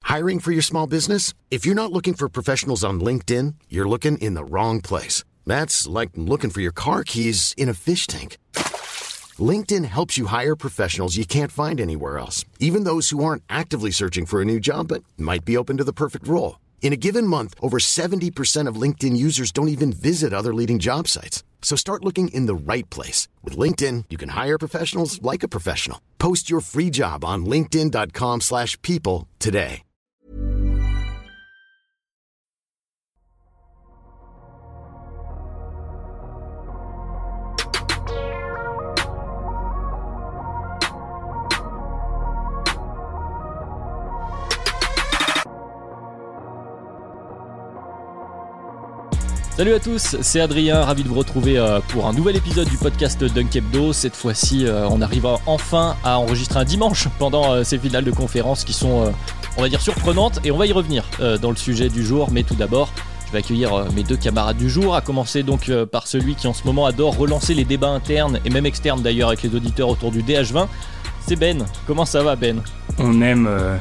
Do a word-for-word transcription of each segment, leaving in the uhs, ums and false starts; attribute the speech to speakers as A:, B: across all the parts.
A: Hiring for your small business? If you're not looking for professionals on LinkedIn, you're looking in the wrong place. That's like looking for your car keys in a fish tank. LinkedIn helps you hire professionals you can't find anywhere else, even those who aren't actively searching for a new job but might be open to the perfect role. In a given month, over seventy percent of LinkedIn users don't even visit other leading job sites. So start looking in the right place. With LinkedIn, you can hire professionals like a professional. Post your free job on linkedin.com slash people today.
B: Salut à tous, c'est Adrien, ravi de vous retrouver pour un nouvel épisode du podcast Dunk Hebdo. Cette fois-ci, on arrive enfin à enregistrer un dimanche pendant ces finales de conférence qui sont, on va dire, surprenantes. Et on va y revenir dans le sujet du jour. Mais tout d'abord, je vais accueillir mes deux camarades du jour, à commencer donc par celui qui en ce moment adore relancer les débats internes et même externes d'ailleurs avec les auditeurs autour du D H vingt. C'est Ben. Comment ça va, Ben ?
C: On aime, euh,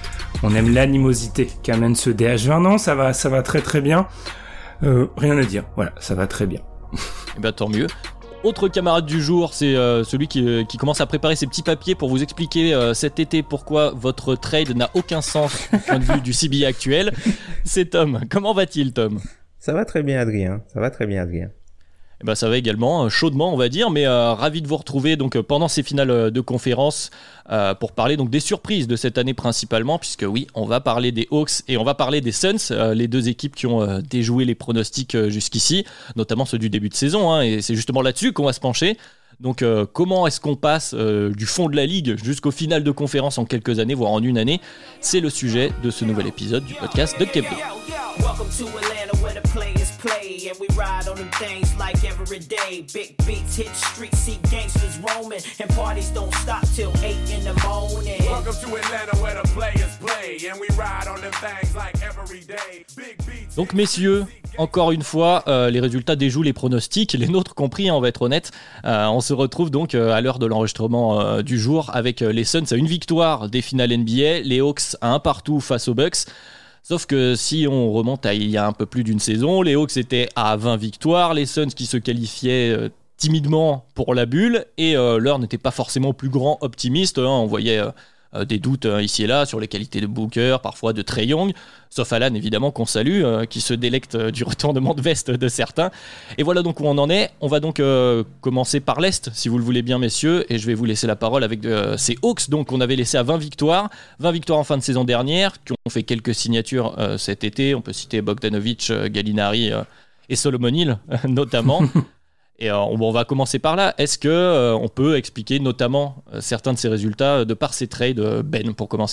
C: on aime l'animosité qu'amène ce D H vingt. Non, ça va, ça va très très bien. Euh, rien à dire, voilà, ça va très bien.
B: Et ben tant mieux. Autre camarade du jour, c'est euh, celui qui, euh, qui commence à préparer ses petits papiers pour vous expliquer euh, cet été pourquoi votre trade n'a aucun sens du point de vue du C B A actuel. C'est Tom. Comment va-t-il, Tom ?
D: Ça va très bien, Adrien. Ça va très bien, Adrien.
B: Eh ben, ça va également, chaudement on va dire, mais euh, ravi de vous retrouver donc, pendant ces finales de conférence euh, pour parler donc, des surprises de cette année principalement, puisque oui, on va parler des Hawks et on va parler des Suns, euh, les deux équipes qui ont euh, déjoué les pronostics euh, jusqu'ici, notamment ceux du début de saison, hein, et c'est justement là-dessus qu'on va se pencher. Donc euh, comment est-ce qu'on passe euh, du fond de la ligue jusqu'aux finales de conférence en quelques années, voire en une année ? C'est le sujet de ce nouvel épisode du podcast de Kebdo.
E: Welcome to Atlanta where the players play and we ride on them things like every day. Big beats hit streets, see gangsters roaming and parties don't stop till eight in the morning. Welcome to Atlanta where the players play and we ride on them things like every day. Big beats.
B: Donc messieurs, encore une fois, euh, les résultats déjouent les pronostics, les nôtres compris, hein, on va être honnête. Euh, on se retrouve donc euh, à l'heure de l'enregistrement euh, du jour avec euh, les Suns à une victoire des finales N B A, les Hawks à un partout face aux Bucks. Sauf que si on remonte à il y a un peu plus d'une saison, les Hawks étaient à vingt victoires, les Suns qui se qualifiaient euh, timidement pour la bulle, et euh, l'heure n'était pas forcément au plus grand optimiste, hein, on voyait euh, euh, des doutes euh, ici et là sur les qualités de Booker, parfois de Trae Young, sauf Alan évidemment qu'on salue, euh, qui se délecte euh, du retournement de veste de certains. Et voilà donc où on en est. On va donc euh, commencer par l'Est, si vous le voulez bien messieurs, et je vais vous laisser la parole avec euh, ces Hawks, donc on avait laissé à vingt victoires, vingt victoires en fin de saison dernière, qui ont fait quelques signatures euh, cet été, on peut citer Bogdanovic, euh, Gallinari euh, et Solomon Hill notamment. Et euh, on, on va commencer par là. Est-ce que euh, on peut expliquer notamment euh, certains de ces résultats de par ces trades, euh, Ben, pour commencer ?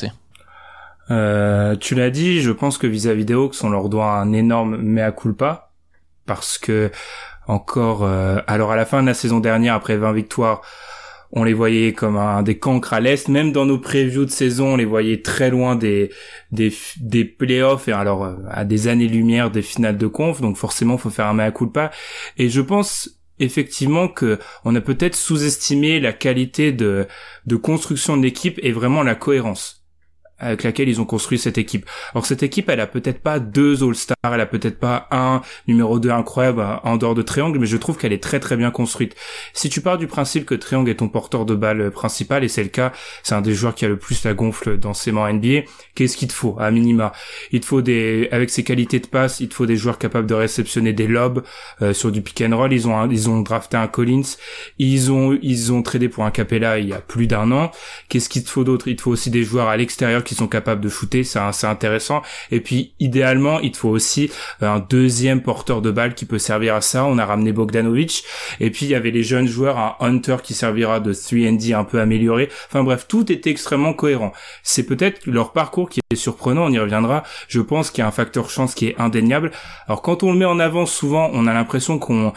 C: Euh, tu l'as dit, je pense que vis-à-vis des Hawks, on leur doit un énorme mea culpa, parce que encore, euh, alors à la fin de la saison dernière, après vingt victoires, on les voyait comme un des cancres à l'Est, même dans nos previews de saison, on les voyait très loin des des des playoffs, et alors euh, à des années-lumière des finales de conf, donc forcément faut faire un mea culpa, et je pense effectivement que on a peut-être sous-estimé la qualité de de construction de l'équipe et vraiment la cohérence avec laquelle ils ont construit cette équipe. Alors cette équipe, elle a peut-être pas deux All-Stars, elle a peut-être pas un numéro deux incroyable en dehors de Trae Young, mais je trouve qu'elle est très très bien construite. Si tu pars du principe que Trae Young est ton porteur de balle principal, et c'est le cas, c'est un des joueurs qui a le plus la gonfle dans ses mains N B A, qu'est-ce qu'il te faut à minima ? Il te faut des, avec ses qualités de passe, il te faut des joueurs capables de réceptionner des lobes euh, sur du pick and roll. Ils ont un, ils ont drafté un Collins, ils ont ils ont tradé pour un Capella il y a plus d'un an. Qu'est-ce qu'il te faut d'autre ? Il te faut aussi des joueurs à l'extérieur qui sont capables de shooter, c'est, c'est intéressant. Et puis idéalement, il te faut aussi un deuxième porteur de balle qui peut servir à ça. On a ramené Bogdanovic, et puis il y avait les jeunes joueurs, un Hunter qui servira de trois and D un peu amélioré. Enfin bref, tout était extrêmement cohérent. C'est peut-être leur parcours qui est surprenant, on y reviendra. Je pense qu'il y a un facteur chance qui est indéniable. Alors quand on le met en avant, souvent on a l'impression qu'on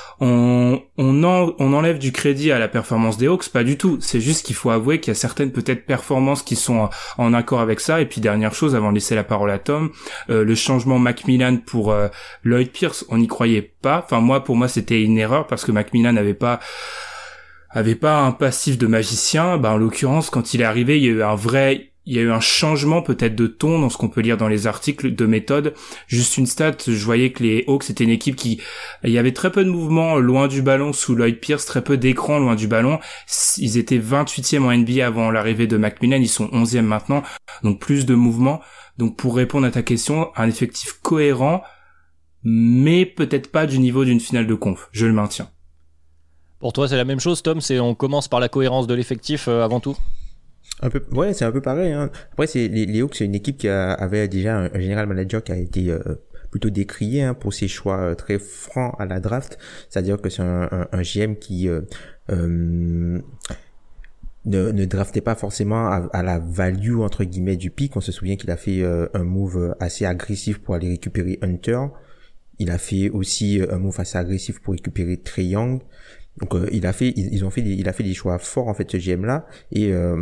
C: on on, en, on enlève du crédit à la performance des Hawks, pas du tout. C'est juste qu'il faut avouer qu'il y a certaines peut-être performances qui sont en accord avec ça. Et puis dernière chose, avant de laisser la parole à Tom, euh, le changement Macmillan pour euh, Lloyd Pierce, on n'y croyait pas. Enfin moi, pour moi, c'était une erreur parce que Macmillan n'avait pas avait pas un passif de magicien. Bah en l'occurrence, quand il est arrivé, il y a eu un vrai il y a eu un changement peut-être de ton dans ce qu'on peut lire dans les articles, de méthode. Juste une stat, je voyais que les Hawks c'était une équipe qui, il y avait très peu de mouvements loin du ballon sous Lloyd Pierce, très peu d'écran loin du ballon. Ils étaient vingt-huitième en N B A avant l'arrivée de McMillan, ils sont onzième maintenant, donc plus de mouvements. Donc pour répondre à ta question, un effectif cohérent, mais peut-être pas du niveau d'une finale de conf, je le maintiens.
B: Pour toi c'est la même chose Tom, c'est on commence par la cohérence de l'effectif euh, avant tout?
D: Un peu, ouais, c'est un peu pareil, hein. Après, c'est, les, les Hawks, c'est une équipe qui a, avait déjà un, un général manager qui a été, euh, plutôt décrié, hein, pour ses choix euh, très francs à la draft. C'est-à-dire que c'est un, un, un G M qui, euh, euh, ne, ne draftait pas forcément à, à la value, entre guillemets, du pick. On se souvient qu'il a fait, euh, un move assez agressif pour aller récupérer Hunter. Il a fait aussi un move assez agressif pour récupérer Trae Young. Donc, euh, il a fait, ils, ils ont fait des, il a fait des choix forts, en fait, ce G M là. Et, euh,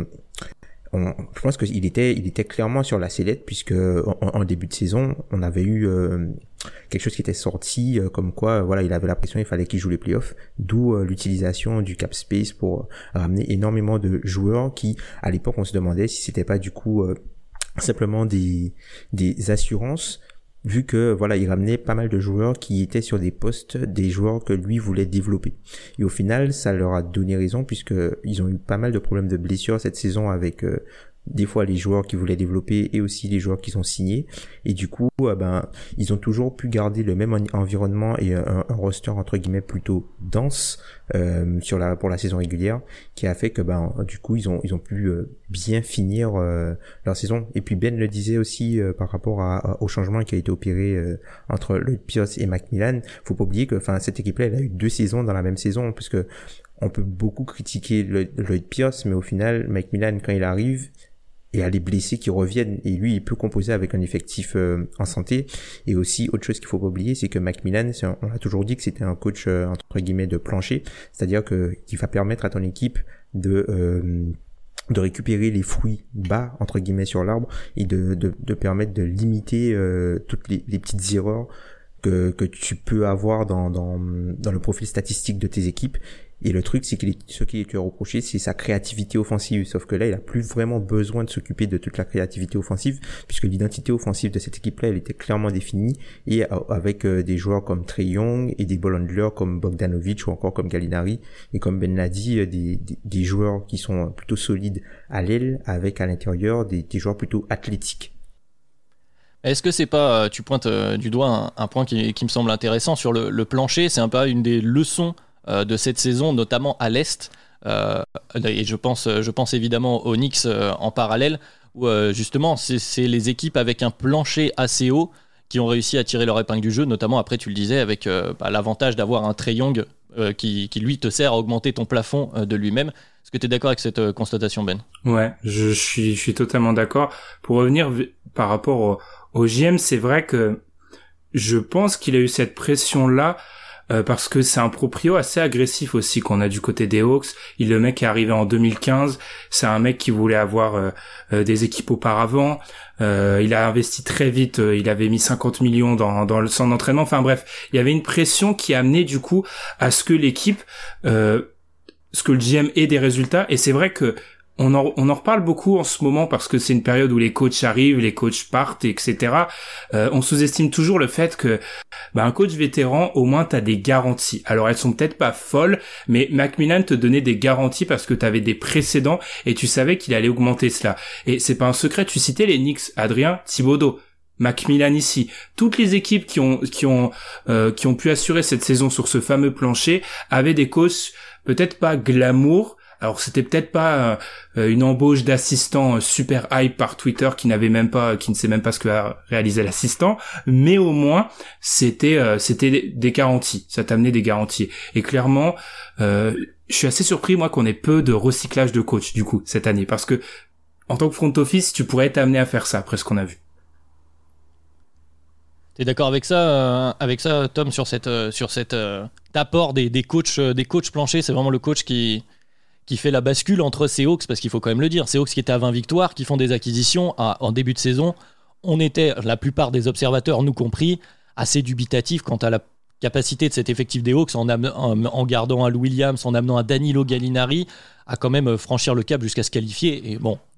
D: On, je pense qu'il était, il était clairement sur la sellette, puisque en, en début de saison, on avait eu euh, quelque chose qui était sorti, euh, comme quoi, euh, voilà, il avait la pression, il fallait qu'il joue les playoffs, d'où euh, l'utilisation du cap space pour euh, ramener énormément de joueurs qui, à l'époque, on se demandait si c'était pas du coup euh, simplement des, des assurances, vu que voilà, il ramenait pas mal de joueurs qui étaient sur des postes, des joueurs que lui voulait développer. Et au final, ça leur a donné raison, puisque ils ont eu pas mal de problèmes de blessures cette saison, avec euh, des fois les joueurs qui voulaient développer et aussi les joueurs qui sont signés. Et du coup, euh, ben ils ont toujours pu garder le même en- environnement et un, un roster entre guillemets plutôt dense euh, sur la pour la saison régulière, qui a fait que ben du coup ils ont ils ont pu euh, bien finir euh, leur saison. Et puis Ben le disait aussi euh, par rapport à, à, au changement qui a été opéré euh, entre Lloyd Pierce et McMillan. Faut pas oublier que enfin cette équipe-là, elle a eu deux saisons dans la même saison, puisque on peut beaucoup critiquer Lloyd, Lloyd Pierce, mais au final McMillan, quand il arrive, et à les blessés qui reviennent, et lui il peut composer avec un effectif euh, en santé. Et aussi autre chose qu'il faut pas oublier, c'est que McMillan, c'est un, on a toujours dit que c'était un coach euh, entre guillemets de plancher, c'est-à-dire que qu'il va permettre à ton équipe de euh, de récupérer les fruits bas entre guillemets sur l'arbre, et de de, de permettre de limiter euh, toutes les, les petites erreurs que que tu peux avoir dans dans dans le profil statistique de tes équipes. Et le truc, c'est que ce qui est reproché, c'est sa créativité offensive. Sauf que là, il a plus vraiment besoin de s'occuper de toute la créativité offensive, puisque l'identité offensive de cette équipe-là, elle était clairement définie, et avec des joueurs comme Trae Young et des ball handlers comme Bogdanovic ou encore comme Gallinari, et comme Ben l'a dit, des, des, des joueurs qui sont plutôt solides à l'aile, avec à l'intérieur des, des joueurs plutôt athlétiques.
B: Est-ce que c'est pas, tu pointes du doigt un, un point qui, qui me semble intéressant sur le, le plancher, c'est un peu une des leçons de cette saison, notamment à l'Est, euh, et je pense, je pense évidemment aux Knicks euh, en parallèle, où euh, justement c'est, c'est les équipes avec un plancher assez haut qui ont réussi à tirer leur épingle du jeu, notamment après tu le disais avec euh, bah, l'avantage d'avoir un Trae Young euh, qui, qui lui te sert à augmenter ton plafond euh, de lui-même. Est-ce que tu es d'accord avec cette euh, constatation, Ben?
C: Ouais, je suis, je suis totalement d'accord. Pour revenir v- par rapport au, au G M, c'est vrai que je pense qu'il a eu cette pression-là Euh, parce que c'est un proprio assez agressif aussi qu'on a du côté des Hawks. Il, le mec est arrivé en deux mille quinze, c'est un mec qui voulait avoir euh, euh, des équipes auparavant. Euh, il a investi très vite, euh, il avait mis cinquante millions dans, dans le centre d'entraînement. Enfin bref, il y avait une pression qui amenait du coup à ce que l'équipe, euh, ce que le G M ait des résultats. Et c'est vrai que On en, on en reparle beaucoup en ce moment parce que c'est une période où les coachs arrivent, les coachs partent, et cetera. Euh, on sous-estime toujours le fait que bah, un coach vétéran, au moins t'as des garanties. Alors elles sont peut-être pas folles, mais McMillan te donnait des garanties parce que t'avais des précédents et tu savais qu'il allait augmenter cela. Et c'est pas un secret, tu citais les Knicks, Adrien, Thibodeau, McMillan ici. Toutes les équipes qui ont qui ont euh, qui ont pu assurer cette saison sur ce fameux plancher avaient des coachs peut-être pas glamour. Alors c'était peut-être pas euh, une embauche d'assistant super hype par Twitter qui n'avait même pas, qui ne sait même pas ce que a réalisé l'assistant, mais au moins c'était euh, c'était des garanties, ça t'amenait des garanties. Et clairement, euh, je suis assez surpris moi qu'on ait peu de recyclage de coach du coup cette année, parce que en tant que front office, tu pourrais être amené à faire ça après ce qu'on a vu.
B: T'es d'accord avec ça, euh, avec ça, Tom, sur cette euh, sur cet euh, apport des des coachs euh, des coachs planchers, c'est vraiment le coach qui qui fait la bascule entre ces Hawks, parce qu'il faut quand même le dire, ces Hawks qui étaient à vingt victoires, qui font des acquisitions à, en début de saison. On était, la plupart des observateurs, nous compris, assez dubitatifs quant à la capacité de cet effectif des Hawks en, am- en, en gardant un Lou Williams, en amenant un Danilo Gallinari, à quand même franchir le cap jusqu'à se qualifier. Et bon,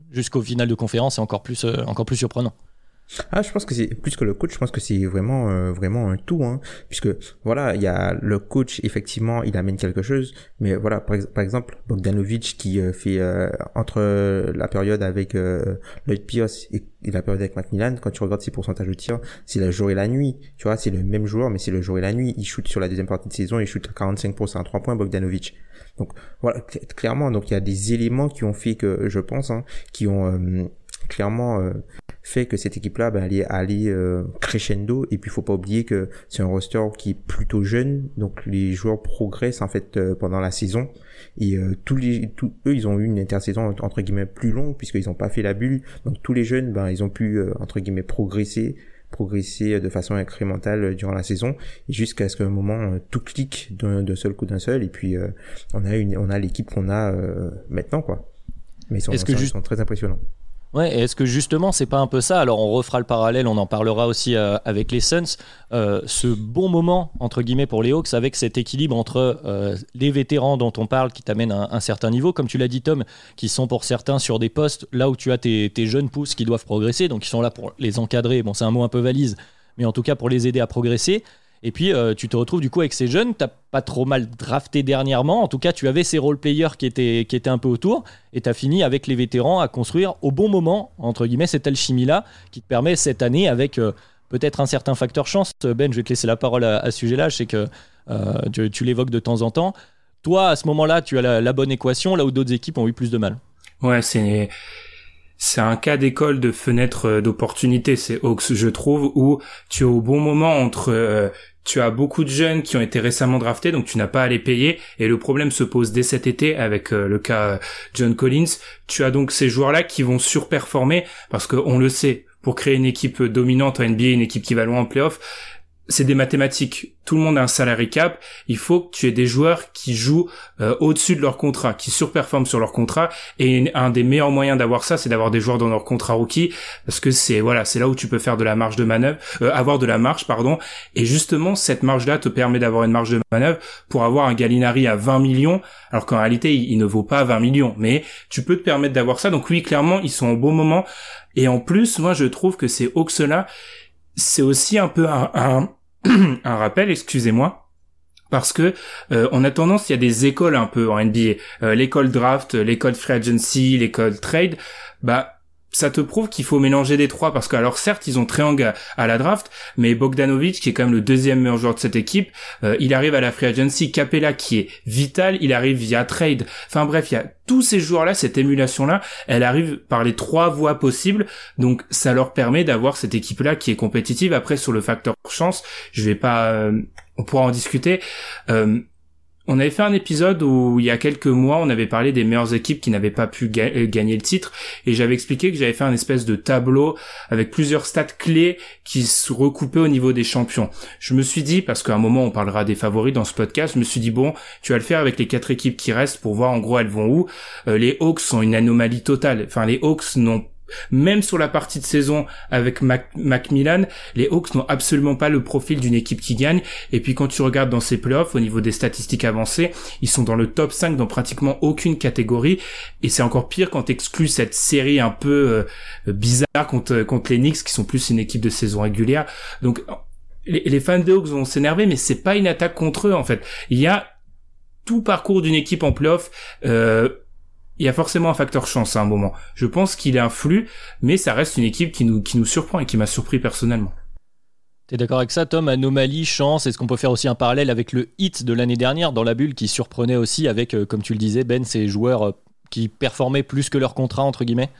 B: jusqu'au final de conférence, c'est encore plus, euh, encore plus surprenant.
D: Ah, je pense que c'est plus que le coach, je pense que c'est vraiment euh, vraiment un tout, hein, puisque voilà, il y a le coach, effectivement, il amène quelque chose, mais voilà, par, par exemple Bogdanovic qui euh, fait euh, entre la période avec euh, Lloyd Pierce et, et la période avec Macmillan, quand tu regardes ses pourcentages de tir, c'est le jour et la nuit, tu vois, c'est le même joueur, mais c'est le jour et la nuit. Il shoot sur la deuxième partie de saison, il shoot à quarante-cinq pour cent à trois points, Bogdanovic. Donc voilà, clairement, donc il y a des éléments qui ont fait que, je pense, hein, qui ont euh, clairement euh, fait que cette équipe-là, ben, elle est allée euh, crescendo. Et puis, il faut pas oublier que c'est un roster qui est plutôt jeune, donc les joueurs progressent en fait euh, pendant la saison. Et euh, tous les, tous eux, ils ont eu une intersaison entre guillemets plus longue puisqu'ils ont pas fait la bulle. Donc tous les jeunes, ben, ils ont pu euh, entre guillemets progresser, progresser de façon incrémentale durant la saison, et jusqu'à ce qu'à un moment euh, tout clique d'un, d'un seul coup d'un seul. Et puis euh, on a une, on a l'équipe qu'on a euh, maintenant, quoi. Mais ils sont,
B: Est-ce que
D: ils
B: juste...
D: sont très impressionnants.
B: Ouais, et est-ce que justement c'est pas un peu ça? Alors on refera le parallèle, on en parlera aussi euh, avec les Suns, euh, ce bon moment entre guillemets pour les Hawks avec cet équilibre entre euh, les vétérans dont on parle qui t'amènent un, un certain niveau, comme tu l'as dit Tom, qui sont pour certains sur des postes là où tu as tes, tes jeunes pousses qui doivent progresser, donc ils sont là pour les encadrer, bon c'est un mot un peu valise, mais en tout cas pour les aider à progresser. Et puis euh, tu te retrouves du coup avec ces jeunes, t'as pas trop mal drafté dernièrement, en tout cas tu avais ces role-players qui étaient, qui étaient un peu autour, et t'as fini avec les vétérans à construire au bon moment, entre guillemets, cette alchimie-là, qui te permet cette année avec euh, peut-être un certain facteur chance. Ben, je vais te laisser la parole à, à ce sujet-là, je sais que euh, tu, tu l'évoques de temps en temps. Toi, à ce moment-là, tu as la, la bonne équation, là où d'autres équipes ont eu plus de mal.
C: Ouais, c'est... C'est un cas d'école de fenêtre d'opportunité, c'est Hawks, je trouve, où tu es au bon moment entre... Euh, tu as beaucoup de jeunes qui ont été récemment draftés, donc tu n'as pas à les payer, et le problème se pose dès cet été avec euh, le cas euh, John Collins. Tu as donc ces joueurs-là qui vont surperformer, parce qu'on le sait, pour créer une équipe dominante en N B A, une équipe qui va loin en playoff, c'est des mathématiques. Tout le monde a un salary cap. Il faut que tu aies des joueurs qui jouent euh, au-dessus de leur contrat, qui surperforment sur leur contrat. Et un des meilleurs moyens d'avoir ça, c'est d'avoir des joueurs dans leur contrat rookie, parce que c'est voilà, c'est là où tu peux faire de la marge de manœuvre, euh, avoir de la marge, pardon. Et justement, cette marge-là te permet d'avoir une marge de manœuvre pour avoir un Gallinari à vingt millions, alors qu'en réalité, il, il ne vaut pas vingt millions. Mais tu peux te permettre d'avoir ça. Donc oui, clairement, ils sont au bon moment. Et en plus, moi, je trouve que ces Hawks-là, c'est aussi un peu un, un un rappel, excusez-moi, parce que euh, on a tendance, il y a des écoles un peu en N B A, euh, l'école draft, l'école free agency, l'école trade, bah ça te prouve qu'il faut mélanger les trois, parce que alors certes ils ont Triangle à, à la draft, mais Bogdanovic qui est quand même le deuxième meilleur joueur de cette équipe, euh, il arrive à la free agency, Capella qui est vital, il arrive via trade, enfin bref il y a tous ces joueurs-là, cette émulation-là, elle arrive par les trois voies possibles, donc ça leur permet d'avoir cette équipe-là qui est compétitive. Après sur le facteur chance, je vais pas, euh, on pourra en discuter. Euh, On avait fait un épisode où il y a quelques mois, on avait parlé des meilleures équipes qui n'avaient pas pu ga- gagner le titre, et j'avais expliqué que j'avais fait un espèce de tableau avec plusieurs stats clés qui se recoupaient au niveau des champions. Je me suis dit, parce qu'à un moment on parlera des favoris dans ce podcast, je me suis dit bon, tu vas le faire avec les quatre équipes qui restent pour voir en gros elles vont où. Euh, les Hawks sont une anomalie totale. Enfin, les Hawks n'ont Même sur la partie de saison avec Mac- Macmillan, les Hawks n'ont absolument pas le profil d'une équipe qui gagne. Et puis quand tu regardes dans ces playoffs, au niveau des statistiques avancées, ils sont dans le top cinq dans pratiquement aucune catégorie. Et c'est encore pire quand tu exclues cette série un peu euh, bizarre contre, contre les Knicks, qui sont plus une équipe de saison régulière. Donc les, les fans des Hawks vont s'énerver, mais c'est pas une attaque contre eux en fait. Il y a tout parcours d'une équipe en playoff, euh, il y a forcément un facteur chance à un moment. Je pense qu'il influe, mais ça reste une équipe qui nous, qui nous surprend et qui m'a surpris personnellement.
B: T'es d'accord avec ça, Tom? Anomalie, chance, est-ce qu'on peut faire aussi un parallèle avec le hit de l'année dernière dans la bulle qui surprenait aussi avec, euh, comme tu le disais, Ben, ces joueurs euh, qui performaient plus que leur contrat, entre guillemets?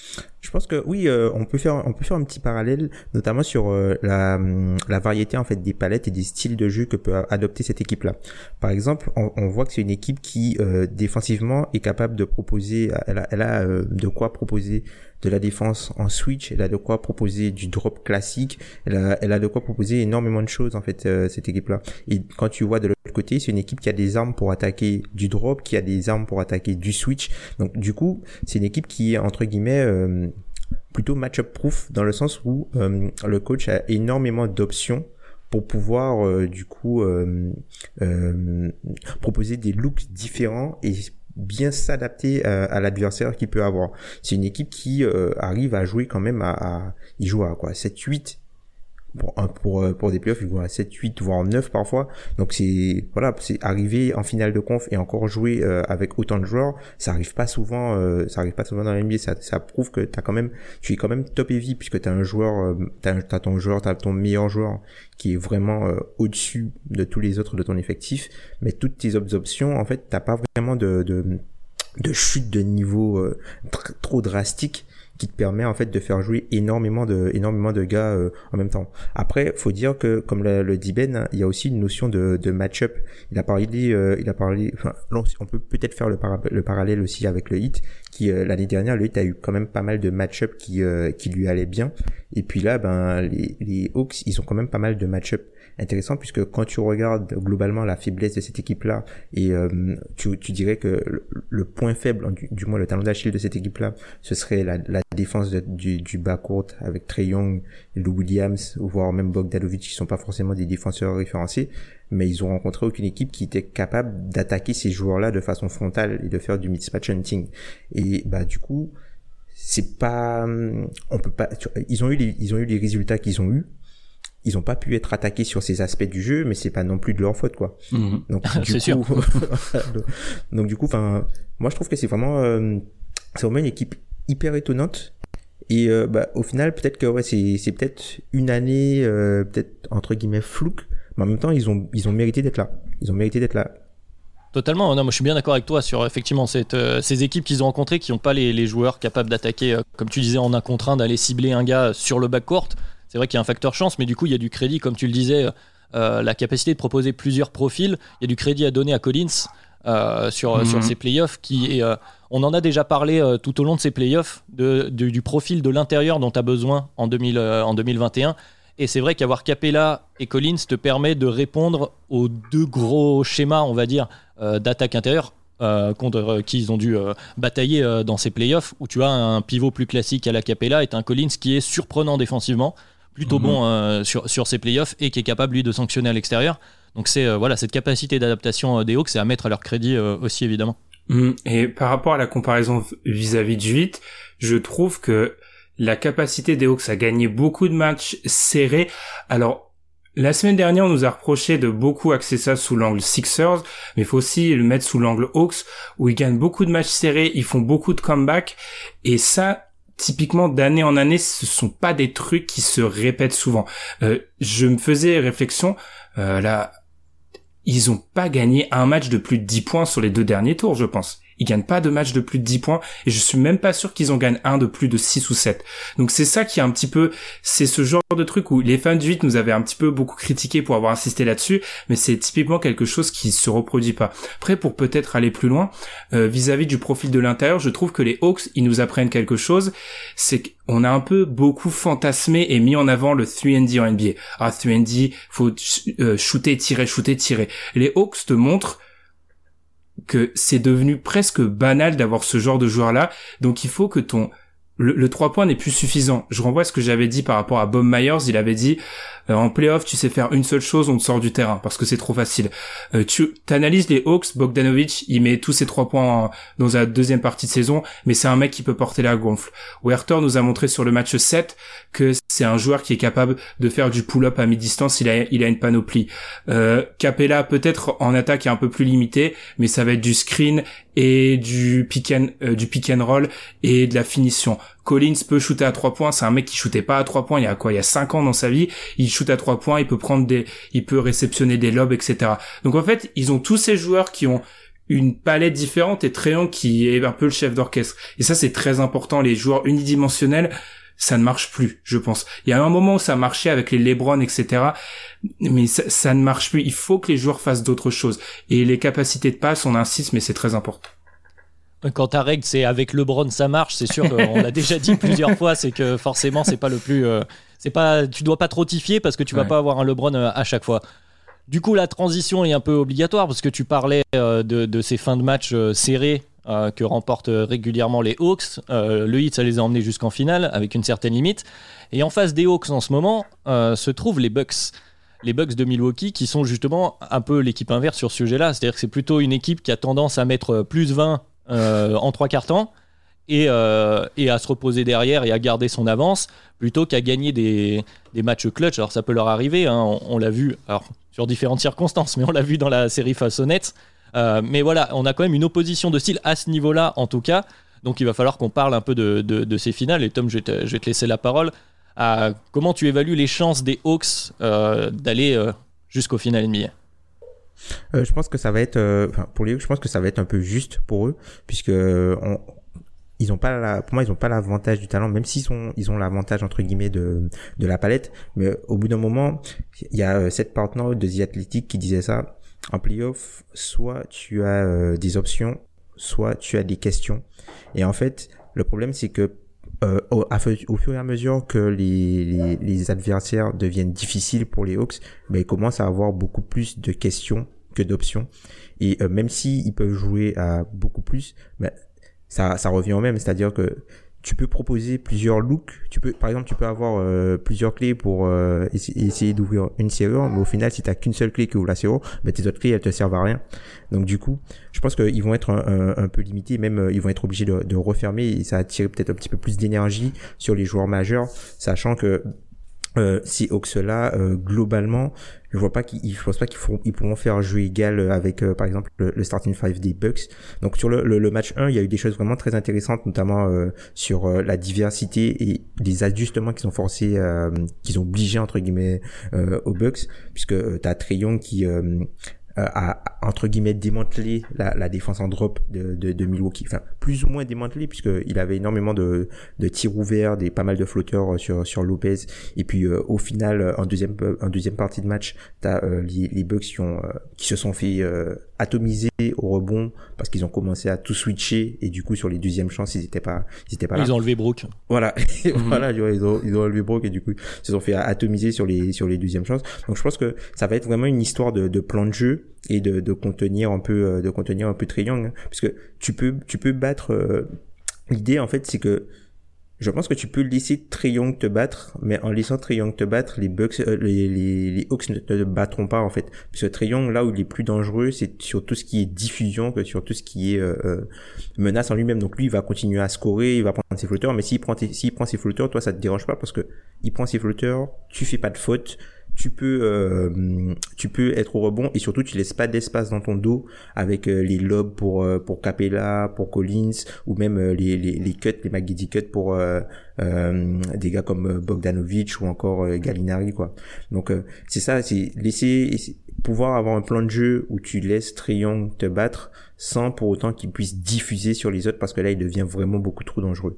D: Je pense que oui, euh, on peut faire on peut faire un petit parallèle, notamment sur euh, la la variété en fait des palettes et des styles de jeu que peut adopter cette équipe-là. Par exemple, on, on voit que c'est une équipe qui euh, défensivement est capable de proposer, elle a, elle a euh, de quoi proposer de la défense en switch, elle a de quoi proposer du drop classique, elle a, elle a de quoi proposer énormément de choses en fait euh, cette équipe-là. Et quand tu vois de l'autre côté, c'est une équipe qui a des armes pour attaquer du drop, qui a des armes pour attaquer du switch. Donc du coup, c'est une équipe qui est entre guillemets euh, plutôt match-up proof dans le sens où euh, le coach a énormément d'options pour pouvoir euh, du coup euh, euh, proposer des looks différents et bien s'adapter à, à l'adversaire qu'il peut avoir. C'est une équipe qui euh, arrive à jouer quand même à, à il joue à quoi sept huit pour pour pour des playoffs, il joue à sept huit voire neuf parfois. Donc c'est voilà, c'est arriver en finale de conf et encore jouer euh, avec autant de joueurs, ça arrive pas souvent euh, ça arrive pas souvent dans la N B A. Ça ça prouve que t'as quand même tu es quand même top heavy puisque t'as un joueur euh, t'as, t'as ton joueur, t'as ton meilleur joueur qui est vraiment euh, au-dessus de tous les autres de ton effectif, mais toutes tes autres options en fait, t'as pas vraiment de de de chute de niveau euh, tr- trop drastique qui te permet en fait de faire jouer énormément de énormément de gars euh, en même temps. Après, faut dire que comme le, le dit Ben, il y a aussi une notion de, de match-up. Il a parlé, euh, il a parlé. Enfin, non, on peut peut-être faire le, para- le parallèle aussi avec le Heat, qui euh, l'année dernière, le Heat a eu quand même pas mal de match-up qui euh, qui lui allaient bien. Et puis là, ben les, les Hawks, ils ont quand même pas mal de match-up intéressant puisque quand tu regardes globalement la faiblesse de cette équipe-là et euh, tu, tu dirais que le, le point faible, du, du moins le talon d'Achille de cette équipe-là, ce serait la, la défense de, du, du backcourt avec Trae Young, Lou Williams, voire même Bogdanovic, qui sont pas forcément des défenseurs référencés, mais ils ont rencontré aucune équipe qui était capable d'attaquer ces joueurs-là de façon frontale et de faire du mismatch hunting. Et bah du coup, c'est pas, on peut pas, ils ont eu les, ils ont eu les résultats qu'ils ont eu. Ils ont pas pu être attaqués sur ces aspects du jeu, mais c'est pas non plus de leur faute, quoi.
B: Mmh.
D: Donc, du
B: c'est
D: coup,
B: sûr.
D: donc du coup, enfin, moi je trouve que c'est vraiment, euh, c'est vraiment une équipe hyper étonnante. Et euh, bah, au final, peut-être que ouais, c'est c'est peut-être une année, euh, peut-être entre guillemets flouque, mais en même temps, ils ont ils ont mérité d'être là. Ils ont mérité d'être là.
B: Totalement, non, moi je suis bien d'accord avec toi sur effectivement cette, euh, ces équipes qu'ils ont rencontrées qui n'ont pas les, les joueurs capables d'attaquer, euh, comme tu disais, en un contre un, d'aller cibler un gars sur le backcourt. C'est vrai qu'il y a un facteur chance, mais du coup il y a du crédit, comme tu le disais, euh, la capacité de proposer plusieurs profils. Il y a du crédit à donner à Collins euh, sur, mmh. sur ses playoffs. Qui est, euh, on en a déjà parlé euh, tout au long de ces playoffs, de, de, du profil de l'intérieur dont tu as besoin en, deux mille, euh, en deux mille vingt et un. Et c'est vrai qu'avoir Capella et Collins te permet de répondre aux deux gros schémas, on va dire, euh, d'attaque intérieure. Euh, contre euh, qui ils ont dû euh, batailler euh, dans ces playoffs, où tu as un pivot plus classique à la Capella et un Collins qui est surprenant défensivement, plutôt mmh. bon euh, sur, sur ses playoffs et qui est capable lui de sanctionner à l'extérieur. Donc c'est euh, voilà, cette capacité d'adaptation euh, des Hawks, c'est à mettre à leur crédit euh, aussi évidemment.
C: Mmh. Et par rapport à la comparaison vis-à-vis du Heat, je trouve que la capacité des Hawks à gagner beaucoup de matchs serrés, alors la semaine dernière, on nous a reproché de beaucoup axer ça sous l'angle Sixers, mais il faut aussi le mettre sous l'angle Hawks, où ils gagnent beaucoup de matchs serrés, ils font beaucoup de comebacks, et ça, typiquement, d'année en année, ce sont pas des trucs qui se répètent souvent. Euh, je me faisais réflexion, euh, là, ils ont pas gagné un match de plus de dix points sur les deux derniers tours, je pense. Ils gagnent pas de match de plus de dix points, et je suis même pas sûr qu'ils en gagnent un de plus de six ou sept. Donc c'est ça qui est un petit peu, c'est ce genre de truc où les fans du Heat nous avaient un petit peu beaucoup critiqué pour avoir insisté là-dessus, mais c'est typiquement quelque chose qui se reproduit pas. Après, pour peut-être aller plus loin, euh, vis-à-vis du profil de l'intérieur, je trouve que les Hawks, ils nous apprennent quelque chose, c'est qu'on a un peu beaucoup fantasmé et mis en avant le trois and D en N B A. Ah, trois and D, faut euh, shooter, tirer, shooter, tirer. Les Hawks te montrent que c'est devenu presque banal d'avoir ce genre de joueur-là, donc il faut que ton le, le trois points n'est plus suffisant. Je renvoie à ce que j'avais dit par rapport à Bob Myers, il avait dit euh, en playoff, tu sais faire une seule chose, on te sort du terrain parce que c'est trop facile. Euh, tu t'analyses les Hawks, Bogdanovic, il met tous ses trois points en, dans la deuxième partie de saison, mais c'est un mec qui peut porter la gonfle. Werther nous a montré sur le match sept que c'est un joueur qui est capable de faire du pull-up à mi-distance, il a il a une panoplie. Euh, Capella peut-être en attaque est un peu plus limité, mais ça va être du screen et du pick and euh, du pick and roll et de la finition. Collins peut shooter à trois points, c'est un mec qui shootait pas à trois points il y a quoi, il y a cinq ans dans sa vie, il shoot à trois points, il peut prendre des, il peut réceptionner des lobes, et cetera. Donc en fait, ils ont tous ces joueurs qui ont une palette différente et Trae Young qui est un peu le chef d'orchestre. Et ça, c'est très important, les joueurs unidimensionnels, ça ne marche plus, je pense. Il y a un moment où ça marchait avec les LeBron, et cetera. Mais ça, ça ne marche plus. Il faut que les joueurs fassent d'autres choses. Et les capacités de passe, on insiste, mais c'est très important.
B: Quand ta règle c'est avec LeBron ça marche, c'est sûr qu'on l'a déjà dit plusieurs fois, c'est que forcément c'est pas le plus, euh, c'est pas, tu dois pas trop t'y fier parce que tu vas ouais. pas avoir un LeBron euh, à chaque fois. Du coup la transition est un peu obligatoire parce que tu parlais euh, de, de ces fins de match euh, serrées euh, que remportent régulièrement les Hawks. Euh, le Heat ça les a emmenés jusqu'en finale avec une certaine limite. Et en face des Hawks en ce moment euh, se trouvent les Bucks. les Bucks de Milwaukee qui sont justement un peu l'équipe inverse sur ce sujet-là. C'est-à-dire que c'est plutôt une équipe qui a tendance à mettre plus vingt euh, en trois quarts temps et, euh, et à se reposer derrière et à garder son avance plutôt qu'à gagner des, des matchs clutch. Alors ça peut leur arriver, hein, on, on l'a vu alors, sur différentes circonstances, mais on l'a vu dans la série face aux Nets. Euh, mais voilà, on a quand même une opposition de style à ce niveau-là en tout cas. Donc il va falloir qu'on parle un peu de, de, de ces finales. Et Tom, je vais te, je vais te laisser la parole. À comment tu évalues les chances des Hawks euh, d'aller euh, jusqu'au final N B A?
D: euh, Je pense que ça va être, euh, pour les Hawks, je pense que ça va être un peu juste pour eux, puisque on, ils ont pas la, pour moi, ils ont pas l'avantage du talent, même s'ils sont, ils ont l'avantage entre guillemets de de la palette. Mais au bout d'un moment, il y a cette partenaire de The Athletic qui disait ça. En playoff, soit tu as euh, des options, soit tu as des questions. Et en fait, le problème, c'est que euh, au, à, au fur et à mesure que les, les, les adversaires deviennent difficiles pour les Hawks, ben, ils commencent à avoir beaucoup plus de questions que d'options. Et euh, même si ils peuvent jouer à beaucoup plus, ben, ça, ça revient au même. C'est-à-dire que tu peux proposer plusieurs looks. Tu peux, par exemple, tu peux avoir euh, plusieurs clés pour euh, essayer, essayer d'ouvrir une serrure, mais au final, si t'as qu'une seule clé qui ouvre la serrure, ben tes autres clés elles te servent à rien. Donc du coup, je pense qu'ils vont être un, un, un peu limités, même euh, ils vont être obligés de, de refermer et ça va tirer peut-être un petit peu plus d'énergie sur les joueurs majeurs, sachant que euh, ces Hawks-là, euh, globalement, je vois pas qu'ils, je pense pas qu'ils feront, ils pourront faire jeu égal avec, euh, par exemple, le, le starting five des Bucks. Donc sur le, le, le match un, il y a eu des choses vraiment très intéressantes, notamment euh, sur euh, la diversité et les ajustements qu'ils ont forcés, euh, qu'ils ont obligés entre guillemets euh, aux Bucks, puisque euh, t'as Trae Young qui euh, a entre guillemets démantelé la, la défense en drop de, de, de Milwaukee, enfin plus ou moins démantelé puisque il avait énormément de, de tirs ouverts, des pas mal de flotteurs sur sur Lopez et puis euh, au final en deuxième en deuxième partie de match t'as euh, les, les Bucks qui ont euh, qui se sont fait euh, atomiser au rebond parce qu'ils ont commencé à tout switcher et du coup sur les deuxièmes chances ils étaient pas ils étaient pas là.
B: Ils ont enlevé Brook.
D: Voilà, mm-hmm. Voilà, ils ont ils ont enlevé Brook et du coup ils se sont fait atomiser sur les sur les deuxièmes chances. Donc je pense que ça va être vraiment une histoire de de plan de jeu et de de contenir un peu de contenir un peu Trae Young, hein, parce que tu peux tu peux battre euh, l'idée en fait c'est que je pense que tu peux laisser Trae Young te battre, mais en laissant Trae Young te battre, les Bucks, euh, les, les, les Hawks ne te battront pas, en fait. Parce que Trae Young, là où il est plus dangereux, c'est sur tout ce qui est diffusion que sur tout ce qui est, euh, euh, menace en lui-même. Donc lui, il va continuer à scorer, il va prendre ses flotteurs, mais s'il prend tes, s'il prend ses flotteurs, toi, ça te dérange pas parce que il prend ses flotteurs, tu fais pas de faute, tu peux euh, tu peux être au rebond et surtout tu laisses pas d'espace dans ton dos avec euh, les lobes pour euh, pour Capella, pour Collins ou même euh, les les les cuts, les McGiddy cuts pour euh, euh, des gars comme Bogdanovic ou encore euh, Gallinari quoi. Donc euh, c'est ça, c'est laisser pouvoir avoir un plan de jeu où tu laisses Trae Young te battre sans pour autant qu'il puisse diffuser sur les autres parce que là il devient vraiment beaucoup trop dangereux.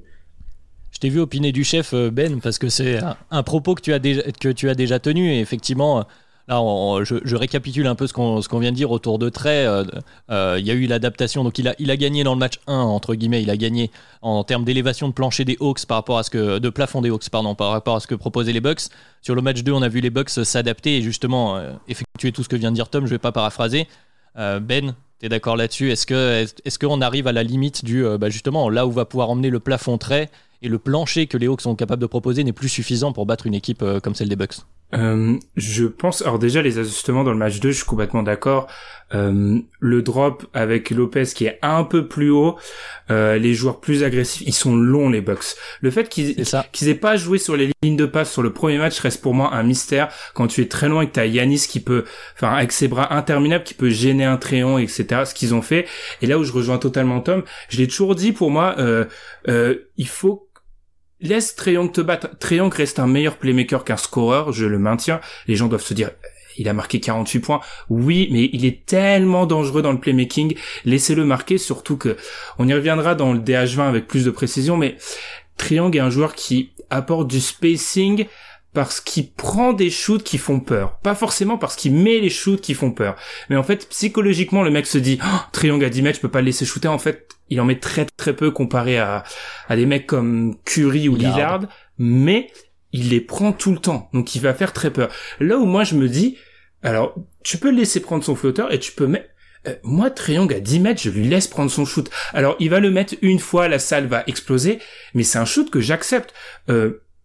B: Je t'ai vu opiner du chef, Ben, parce que c'est un, un propos que tu as déjà, que tu as déjà tenu. Et effectivement, là, on, je, je récapitule un peu ce qu'on, ce qu'on vient de dire autour de Trae. Euh, euh, il y a eu l'adaptation. Donc, il a, il a gagné dans le match un, entre guillemets. Il a gagné en termes d'élévation de plancher des Hawks par rapport à ce que, de plafond des Hawks, pardon, par rapport à ce que proposaient les Bucks. Sur le match deux, on a vu les Bucks s'adapter et justement euh, effectuer tout ce que vient de dire Tom. Je ne vais pas paraphraser. Euh, Ben, t'es d'accord là-dessus? Est-ce que, est-ce, est-ce qu'on arrive à la limite du, euh, bah justement, là où va pouvoir emmener le plafond Trae et le plancher que les Hawks sont capables de proposer n'est plus suffisant pour battre une équipe euh, comme celle des Bucks?
C: Euh, je pense, alors déjà les ajustements dans le match deux, je suis complètement d'accord. Euh, le drop avec Lopez qui est un peu plus haut, euh, les joueurs plus agressifs, ils sont longs les Bucks. Le fait qu'ils qu'ils aient pas joué sur les lignes de passe sur le premier match reste pour moi un mystère. Quand tu es très loin et que t'as Giannis qui peut, enfin avec ses bras interminables, qui peut gêner un Trae, et cetera. Ce qu'ils ont fait. Et là où je rejoins totalement Tom, je l'ai toujours dit, pour moi, euh, euh, il faut laisse Trae Young te battre. Trae Young reste un meilleur playmaker qu'un scoreur, je le maintiens. Les gens doivent se dire, il a marqué quarante-huit points. Oui, mais il est tellement dangereux dans le playmaking. Laissez-le marquer, surtout que on y reviendra dans le D H vingt avec plus de précision, mais Trae Young est un joueur qui apporte du spacing parce qu'il prend des shoots qui font peur. Pas forcément parce qu'il met les shoots qui font peur. Mais en fait, psychologiquement, le mec se dit, oh, Trae Young à dix mètres, je peux pas le laisser shooter. En fait, il en met très très peu comparé à, à des mecs comme Curry ou Lillard. Lillard, mais il les prend tout le temps. Donc il va faire très peur. Là où moi je me dis, alors, tu peux le laisser prendre son flotteur et tu peux mettre, Euh, moi, Trae Young à dix mètres, je lui laisse prendre son shoot. Alors, il va le mettre une fois, la salle va exploser, mais c'est un shoot que j'accepte. Euh,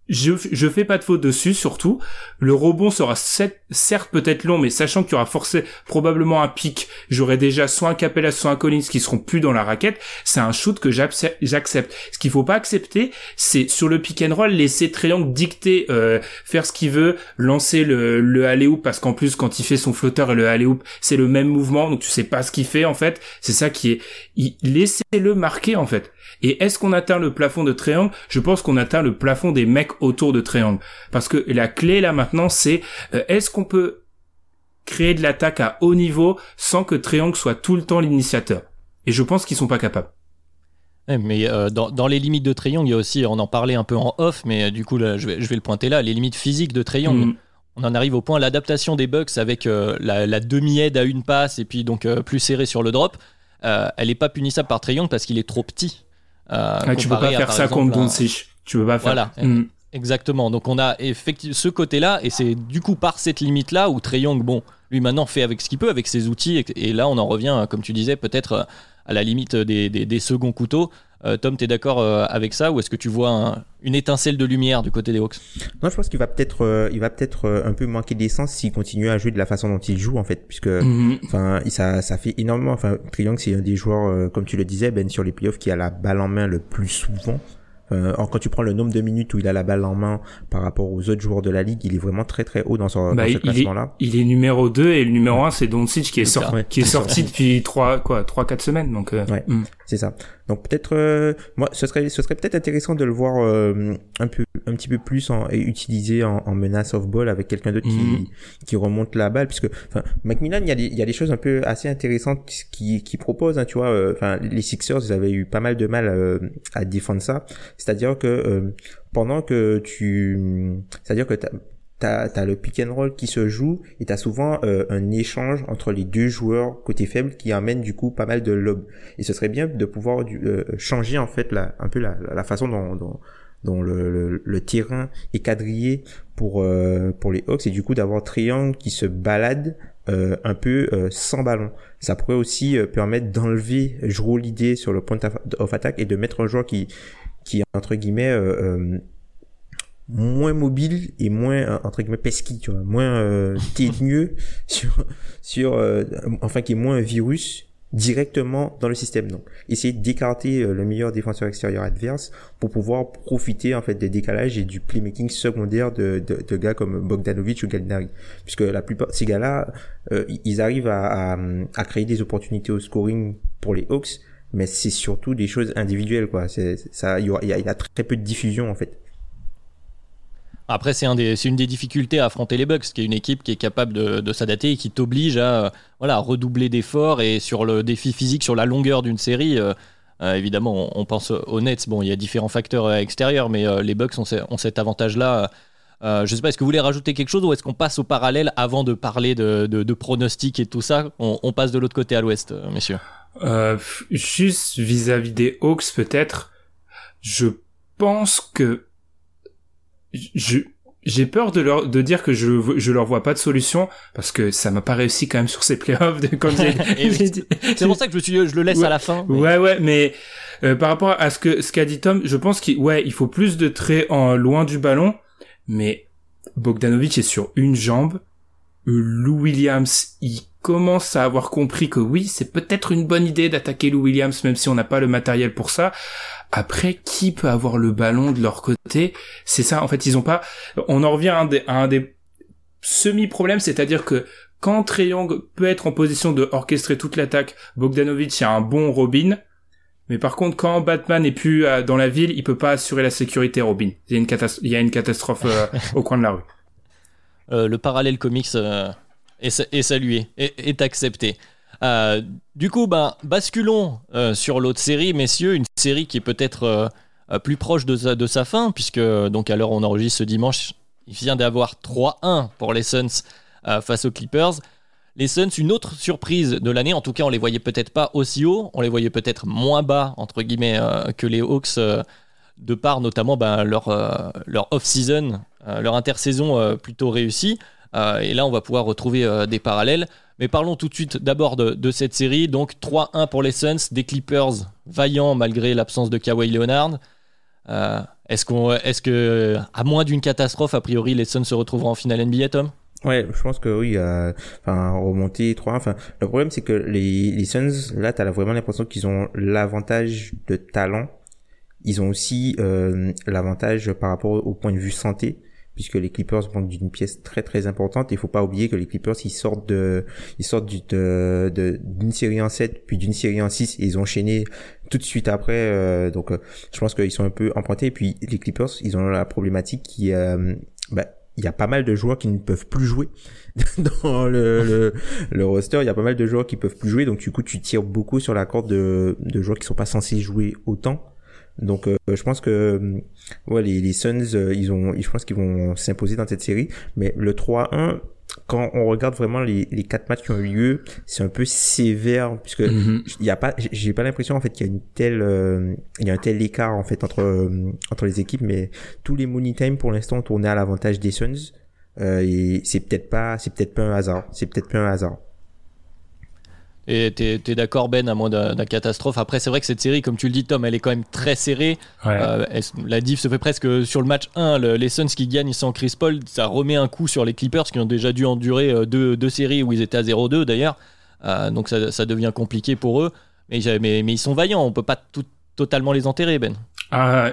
C: je je fais pas de faute dessus, surtout le rebond sera certes peut-être long, mais sachant qu'il y aura forcément probablement un pic, j'aurai déjà soit un Capella soit un Collins qui seront plus dans la raquette, c'est un shoot que j'accepte. j'accepte. Ce qu'il faut pas accepter, c'est sur le pick and roll laisser Trae Young dicter, euh, faire ce qu'il veut, lancer le le alley-oop, parce qu'en plus quand il fait son flotteur et le alley-oop, c'est le même mouvement, donc tu sais pas ce qu'il fait en fait, c'est ça qui est, il, laissez-le marquer en fait. Et est-ce qu'on atteint le plafond de Trae Young ? Je pense qu'on atteint le plafond des mecs autour de Trae Young. Parce que la clé là maintenant, c'est euh, est-ce qu'on peut créer de l'attaque à haut niveau sans que Trae Young soit tout le temps l'initiateur ? Et je pense qu'ils sont pas capables.
B: Mais euh, dans, dans les limites de Trae Young, il y a aussi, on en parlait un peu en off, mais euh, du coup là, je, vais, je vais le pointer là, les limites physiques de Trae Young. Mm. On en arrive au point, l'adaptation des Bucks avec euh, la, la demi-aide à une passe et puis donc euh, plus serré sur le drop, euh, elle est pas punissable par Trae Young parce qu'il est trop petit. Euh,
C: ah, tu peux pas faire à, ça exemple, contre Doncic. Un... Tu peux pas faire.
B: Voilà, mm. exactement. Donc on a effectivement ce côté-là, et c'est du coup par cette limite-là où Trae Young, bon, lui maintenant fait avec ce qu'il peut, avec ses outils, et, et là on en revient, comme tu disais, peut-être à la limite des, des, des seconds couteaux. Euh, Tom, t'es d'accord euh, avec ça, ou est-ce que tu vois un, une étincelle de lumière du côté des Hawks ?
D: Non, je pense qu'il va peut-être, euh, il va peut-être euh, un peu manquer d'essence s'il continue à jouer de la façon dont il joue en fait, puisque, enfin, mm-hmm. ça, ça fait énormément. Enfin, Trae Young, c'est un des joueurs, euh, comme tu le disais, Ben, sur les playoffs, qui a la balle en main le plus souvent. Euh, or, quand tu prends le nombre de minutes où il a la balle en main par rapport aux autres joueurs de la ligue, il est vraiment très très haut dans, son,
C: bah,
D: dans ce classement-là.
C: Il est numéro deux et le numéro un, c'est Doncic qui est sorti, ouais. qui est sorti depuis trois, quoi, trois, quatre semaines. Donc, euh,
D: ouais, mm. c'est ça. Donc peut-être, euh, moi, ce serait, ce serait peut-être intéressant de le voir euh, un peu, un petit peu plus en, et utilisé en, en menace off-ball avec quelqu'un d'autre mm. qui, qui remonte la balle, puisque, enfin, McMillan, il y a des, il y a des choses un peu assez intéressantes qui, qui proposent, hein, tu vois. Enfin, euh, les Sixers, ils avaient eu pas mal de mal euh, à défendre ça. C'est-à-dire que euh, pendant que tu, c'est-à-dire que t'as, T'as, t'as le pick and roll qui se joue et t'as souvent euh, un échange entre les deux joueurs côté faible qui amène du coup pas mal de lobes. Et ce serait bien de pouvoir du, euh, changer en fait la, un peu la, la façon dont, dont, dont le, le, le terrain est quadrillé pour euh, pour les Hawks, et du coup d'avoir Trae Young qui se balade euh, un peu euh, sans ballon. Ça pourrait aussi euh, permettre d'enlever Jrue Holiday sur le point of attack et de mettre un joueur qui qui entre guillemets euh, euh, moins mobile et moins entre guillemets pesky, tu vois, moins euh, ténueux sur sur euh, enfin qui est moins un virus directement dans le système. Donc essayer d'écarter euh, le meilleur défenseur extérieur adverse pour pouvoir profiter en fait des décalages et du playmaking secondaire de de, de gars comme Bogdanovic ou Gallinari, puisque la plupart ces gars-là euh, ils arrivent à, à à créer des opportunités au scoring pour les Hawks, mais c'est surtout des choses individuelles, quoi. C'est ça, il y a il y a très peu de diffusion en fait.
B: Après, c'est, un des, c'est une des difficultés à affronter les Bucks, qui est une équipe qui est capable de, de s'adapter et qui t'oblige à, voilà, à redoubler d'efforts. Et sur le défi physique, sur la longueur d'une série, euh, euh, évidemment, on, on pense aux Nets. Bon, il y a différents facteurs extérieurs, mais euh, les Bucks ont, ont cet avantage-là. Euh, je ne sais pas, est-ce que vous voulez rajouter quelque chose ou est-ce qu'on passe au parallèle avant de parler de, de, de pronostics et tout ça ? on, on passe de l'autre côté à l'ouest, messieurs.
C: Euh, juste vis-à-vis des Hawks, peut-être, je pense que Je, j'ai peur de leur, de dire que je, je leur vois pas de solution, parce que ça m'a pas réussi quand même sur ces playoffs de, quand j'ai, j'ai dit.
B: C'est pour ça que je me suis, je le laisse
C: ouais,
B: à la fin. Mais...
C: Ouais, ouais, mais, euh, par rapport à ce que, ce qu'a dit Tom, je pense qu'il, ouais, il faut plus de traits en loin du ballon, mais Bogdanovic est sur une jambe. Lou Williams, il commence à avoir compris que oui, c'est peut-être une bonne idée d'attaquer Lou Williams, même si on n'a pas le matériel pour ça. Après, qui peut avoir le ballon de leur côté ? C'est ça, en fait, ils ont pas... On en revient à un des, à un des semi-problèmes, c'est-à-dire que quand Trae Young peut être en position de orchestrer toute l'attaque, Bogdanovic, il y a un bon Robin, mais par contre, quand Batman est plus dans la ville, il peut pas assurer la sécurité Robin. Il y a une, catas- il y a une catastrophe euh, au coin de la rue.
B: Euh, le parallèle comics euh, est, est salué, est, est accepté. Euh, du coup, bah, basculons euh, sur l'autre série, messieurs, une série qui est peut-être euh, plus proche de sa, de sa fin, puisque donc à l'heure où on enregistre ce dimanche, il vient d'avoir trois un pour les Suns euh, face aux Clippers. Les Suns, une autre surprise de l'année, en tout cas on les voyait peut-être pas aussi haut, on les voyait peut-être moins bas entre guillemets euh, que les Hawks, euh, de par notamment bah, leur, euh, leur off-season, euh, leur intersaison euh, plutôt réussie. Euh, et là on va pouvoir retrouver euh, des parallèles. Mais parlons tout de suite d'abord de, de cette série. Donc trois un pour les Suns, des Clippers vaillants malgré l'absence de Kawhi Leonard. Euh, est-ce qu'on, est-ce que, à moins d'une catastrophe, a priori, les Suns se retrouveront en finale N B A, Tom?
D: Ouais, je pense que oui, euh, enfin, remonter trois, enfin, le problème, c'est que les, les Suns, là, t'as vraiment l'impression qu'ils ont l'avantage de talent. Ils ont aussi, euh, l'avantage par rapport au point de vue santé, puisque les Clippers manquent d'une pièce très très importante. Il faut pas oublier que les Clippers, ils sortent de, ils sortent du, de, de, d'une série en sept, puis d'une série en six, et ils ont enchaîné tout de suite après, euh, donc, euh, je pense qu'ils sont un peu empruntés. Et puis, les Clippers, ils ont la problématique qui, euh, bah, il y a pas mal de joueurs qui ne peuvent plus jouer dans le, le, le roster. Il y a pas mal de joueurs qui peuvent plus jouer. Donc, du coup, tu tires beaucoup sur la corde de, de joueurs qui sont pas censés jouer autant. Donc, euh, je pense que, ouais, les, les Suns, euh, ils ont, je pense qu'ils vont s'imposer dans cette série. Mais le trois un, quand on regarde vraiment les, les quatre matchs qui ont eu lieu, c'est un peu sévère, puisque mm-hmm. il y a pas, j'ai pas l'impression, en fait, qu'il y a une telle, euh, il y a un tel écart, en fait, entre, euh, entre les équipes, mais tous les money time, pour l'instant, ont tourné à l'avantage des Suns, euh, et c'est peut-être pas, c'est peut-être pas un hasard. C'est peut-être pas un hasard.
B: Et t'es, t'es d'accord, Ben, à moins de la catastrophe. Après, c'est vrai que cette série, comme tu le dis, Tom, elle est quand même très serrée. Ouais. Euh, elle, la diff se fait presque sur le match un. Le, les Suns qui gagnent sans Chris Paul, ça remet un coup sur les Clippers qui ont déjà dû endurer deux, deux séries où ils étaient à zéro deux d'ailleurs. Euh, donc ça, ça devient compliqué pour eux. Mais, mais, mais ils sont vaillants. On peut pas tout, totalement les enterrer, Ben.
C: Euh,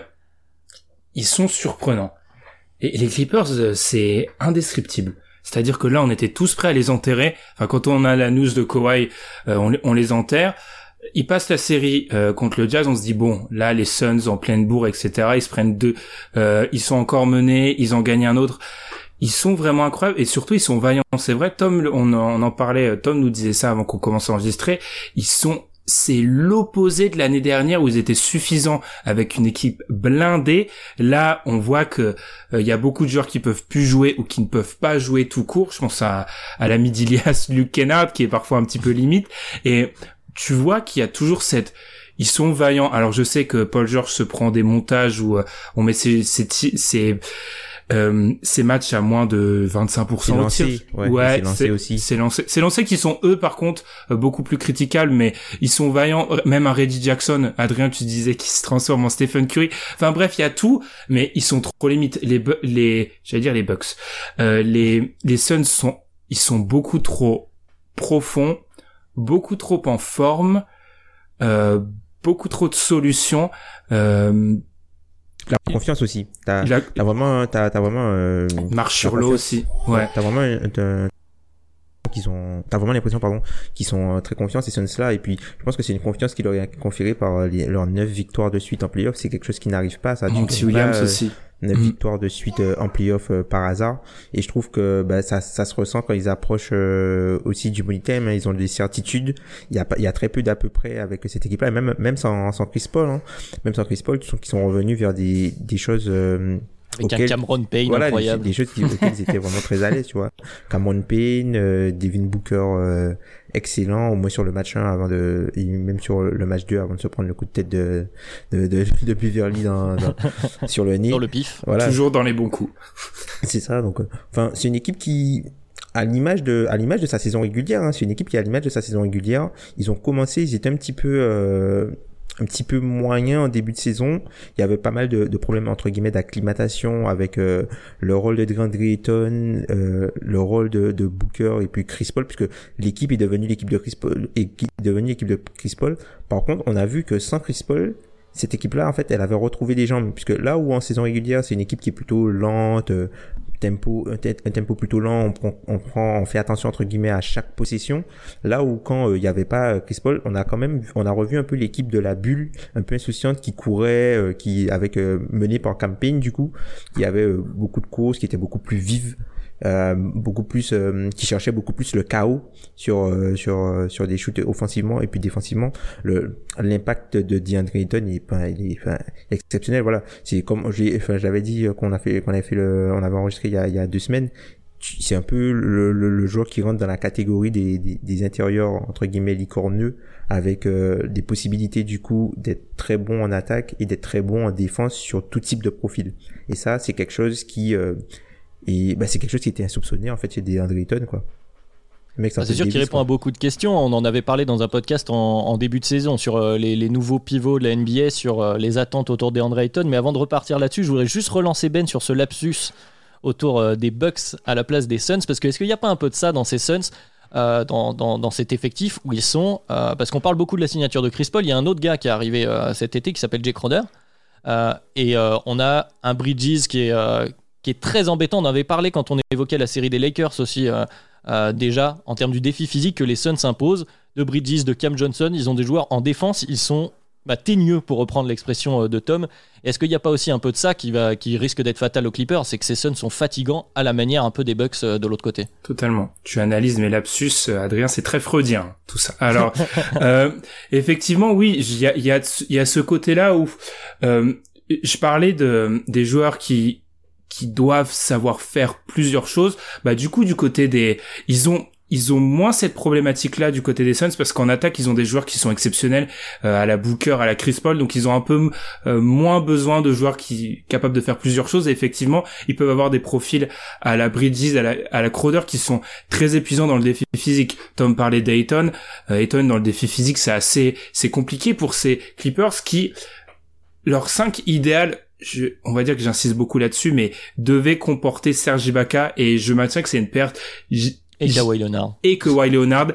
C: ils sont surprenants. Et les Clippers, c'est indescriptible. C'est-à-dire que là, on était tous prêts à les enterrer. Enfin, quand on a la news de Kawhi, euh, on, on les enterre. Ils passent la série euh, contre le Jazz, on se dit bon, là, les Suns en pleine bourre, et cetera. Ils se prennent deux. Euh, ils sont encore menés, ils en gagnent un autre. Ils sont vraiment incroyables et surtout, ils sont vaillants. C'est vrai, Tom, on, on en parlait. Tom nous disait ça avant qu'on commence à enregistrer. Ils sont c'est l'opposé de l'année dernière où ils étaient suffisants avec une équipe blindée. Là, on voit que il euh, y a beaucoup de joueurs qui peuvent plus jouer ou qui ne peuvent pas jouer tout court. Je pense à, à l'ami d'Ilias, Luke Kennard, qui est parfois un petit peu limite. Et tu vois qu'il y a toujours cette... Ils sont vaillants. Alors, je sais que Paul George se prend des montages où euh, on met ses... ses, ses Euh, ces matchs à moins de vingt-cinq pour cent au tir.
D: Ouais, ouais, c'est lancé
C: c'est,
D: aussi.
C: C'est lancé. C'est lancé qui sont eux par contre euh, beaucoup plus critiquables, mais ils sont vaillants. Même un Reggie Jackson, Adrien, tu disais qu'il se transforme en Stephen Curry. Enfin bref, il y a tout, mais ils sont trop limites. Les bu- les, j'allais dire les Bucks. Euh, les les Suns sont, ils sont beaucoup trop profonds, beaucoup trop en forme, euh, beaucoup trop de solutions. Euh,
D: La confiance aussi. T'as, a... t'as vraiment, t'as, t'as vraiment, euh,
C: marche sur l'eau aussi. Ouais.
D: T'as vraiment, euh, qu'ils ont, t'as vraiment l'impression, pardon, qu'ils sont très confiants, ces Suns-là. Et puis, je pense que c'est une confiance qui leur est conférée par les, leurs neuf victoires de suite en playoff. C'est quelque chose qui n'arrive pas. Ça.
C: Monty Williams
D: pas, euh,
C: aussi.
D: neuf mmh. victoires de suite euh, en playoff euh, par hasard. Et je trouve que, bah, ça, ça se ressent quand ils approchent, euh, aussi du money time, hein. Ils ont des certitudes. Il y a pas, il y a très peu d'à peu près avec cette équipe-là. Et même, même sans, sans Chris Paul, hein. Même sans Chris Paul, qui sont, qui sont revenus vers des, des choses, euh,
B: avec
D: auxquelles,
B: un Cameron Payne
D: voilà,
B: incroyable.
D: Des, des choses qui, auxquelles ils étaient vraiment très à l'aise, tu vois. Cameron Payne, euh, Devin Booker, euh, excellent, au moins sur le match un avant de, et même sur le match deux avant de se prendre le coup de tête de, de, de, de Beverly dans, dans, sur le nez.
B: Sur le pif.
C: Voilà. Toujours dans les bons coups.
D: C'est ça, donc, euh, enfin, c'est une équipe qui, à l'image de, à l'image de sa saison régulière, hein, c'est une équipe qui, à l'image de sa saison régulière, ils ont commencé, ils étaient un petit peu, euh, un petit peu moyen en début de saison. Il y avait pas mal de, de problèmes entre guillemets d'acclimatation avec euh, le rôle de DeAndre Ayton, euh, le rôle de, de Booker et puis Chris Paul, puisque l'équipe est devenue l'équipe de Chris Paul, est devenue l'équipe de Chris Paul. Par contre, on a vu que sans Chris Paul, cette équipe-là, en fait, elle avait retrouvé des jambes, puisque là où en saison régulière, c'est une équipe qui est plutôt lente, euh, tempo, un, t- un tempo plutôt lent, on prend, on prend, on fait attention entre guillemets à chaque possession. Là où quand il euh, y avait pas Chris Paul, on a quand même, on a revu un peu l'équipe de la bulle, un peu insouciante, qui courait, euh, qui avec euh, menée par Campaign du coup, qui avait euh, beaucoup de courses, qui étaient beaucoup plus vives. Euh, beaucoup plus euh, qui cherchait beaucoup plus le chaos sur euh, sur euh, sur des shoots offensivement et puis défensivement. Le l'impact de DeAndre Ayton il est, enfin, il est enfin, exceptionnel. Voilà, c'est comme j'ai enfin j'avais dit qu'on a fait qu'on avait fait le on avait enregistré il y a il y a deux semaines. C'est un peu le, le, le joueur qui rentre dans la catégorie des des, des intérieurs entre guillemets licorneux, avec euh, des possibilités du coup d'être très bon en attaque et d'être très bon en défense sur tout type de profil. Et ça c'est quelque chose qui euh, Et bah, c'est quelque chose qui était insoupçonné en fait chez DeAndre Ayton, quoi. Mec,
B: ah, c'est sûr qu'il répond à beaucoup de questions. On en avait parlé dans un podcast en, en début de saison sur euh, les, les nouveaux pivots de la N B A, sur euh, les attentes autour de DeAndre Ayton. Mais avant de repartir là-dessus, je voudrais juste relancer Ben sur ce lapsus autour euh, des Bucks à la place des Suns, parce que est-ce qu'il n'y a pas un peu de ça dans ces Suns, euh, dans, dans, dans cet effectif où ils sont euh, parce qu'on parle beaucoup de la signature de Chris Paul. Il y a un autre gars qui est arrivé euh, cet été qui s'appelle Jay Crowder, euh, et euh, on a un Bridges qui est, euh, qui est très embêtant. On en avait parlé quand on évoquait la série des Lakers aussi, euh, euh, déjà en termes du défi physique que les Suns s'imposent. De Bridges, de Cam Johnson, ils ont des joueurs en défense, ils sont bah, teigneux, pour reprendre l'expression de Tom. Est-ce qu'il n'y a pas aussi un peu de ça qui, va, qui risque d'être fatal aux Clippers, c'est que ces Suns sont fatigants à la manière un peu des Bucks de l'autre côté? Totalement.
C: Tu analyses mes lapsus, Adrien, c'est très freudien tout ça. Alors euh, effectivement, oui, il y a, y, a, y a ce côté-là où euh, je parlais de des joueurs qui qui doivent savoir faire plusieurs choses. Bah du coup, du côté des, ils ont Ils ont moins cette problématique-là du côté des Suns, parce qu'en attaque, ils ont des joueurs qui sont exceptionnels, euh, à la Booker, à la Chris Paul, donc ils ont un peu euh, moins besoin de joueurs qui capables de faire plusieurs choses. Et effectivement, ils peuvent avoir des profils à la Bridges, à la, à la Crowder, qui sont très épuisants dans le défi physique. Tom parlait d'Ayton. Euh, Ayton, dans le défi physique, c'est assez, c'est compliqué pour ces Clippers qui, leur cinq idéal, je, on va dire que j'insiste beaucoup là-dessus, mais devait comporter Serge Ibaka, et je maintiens que c'est une perte. J-
B: Et Kawhi Leonard.
C: Et que Kawhi Leonard.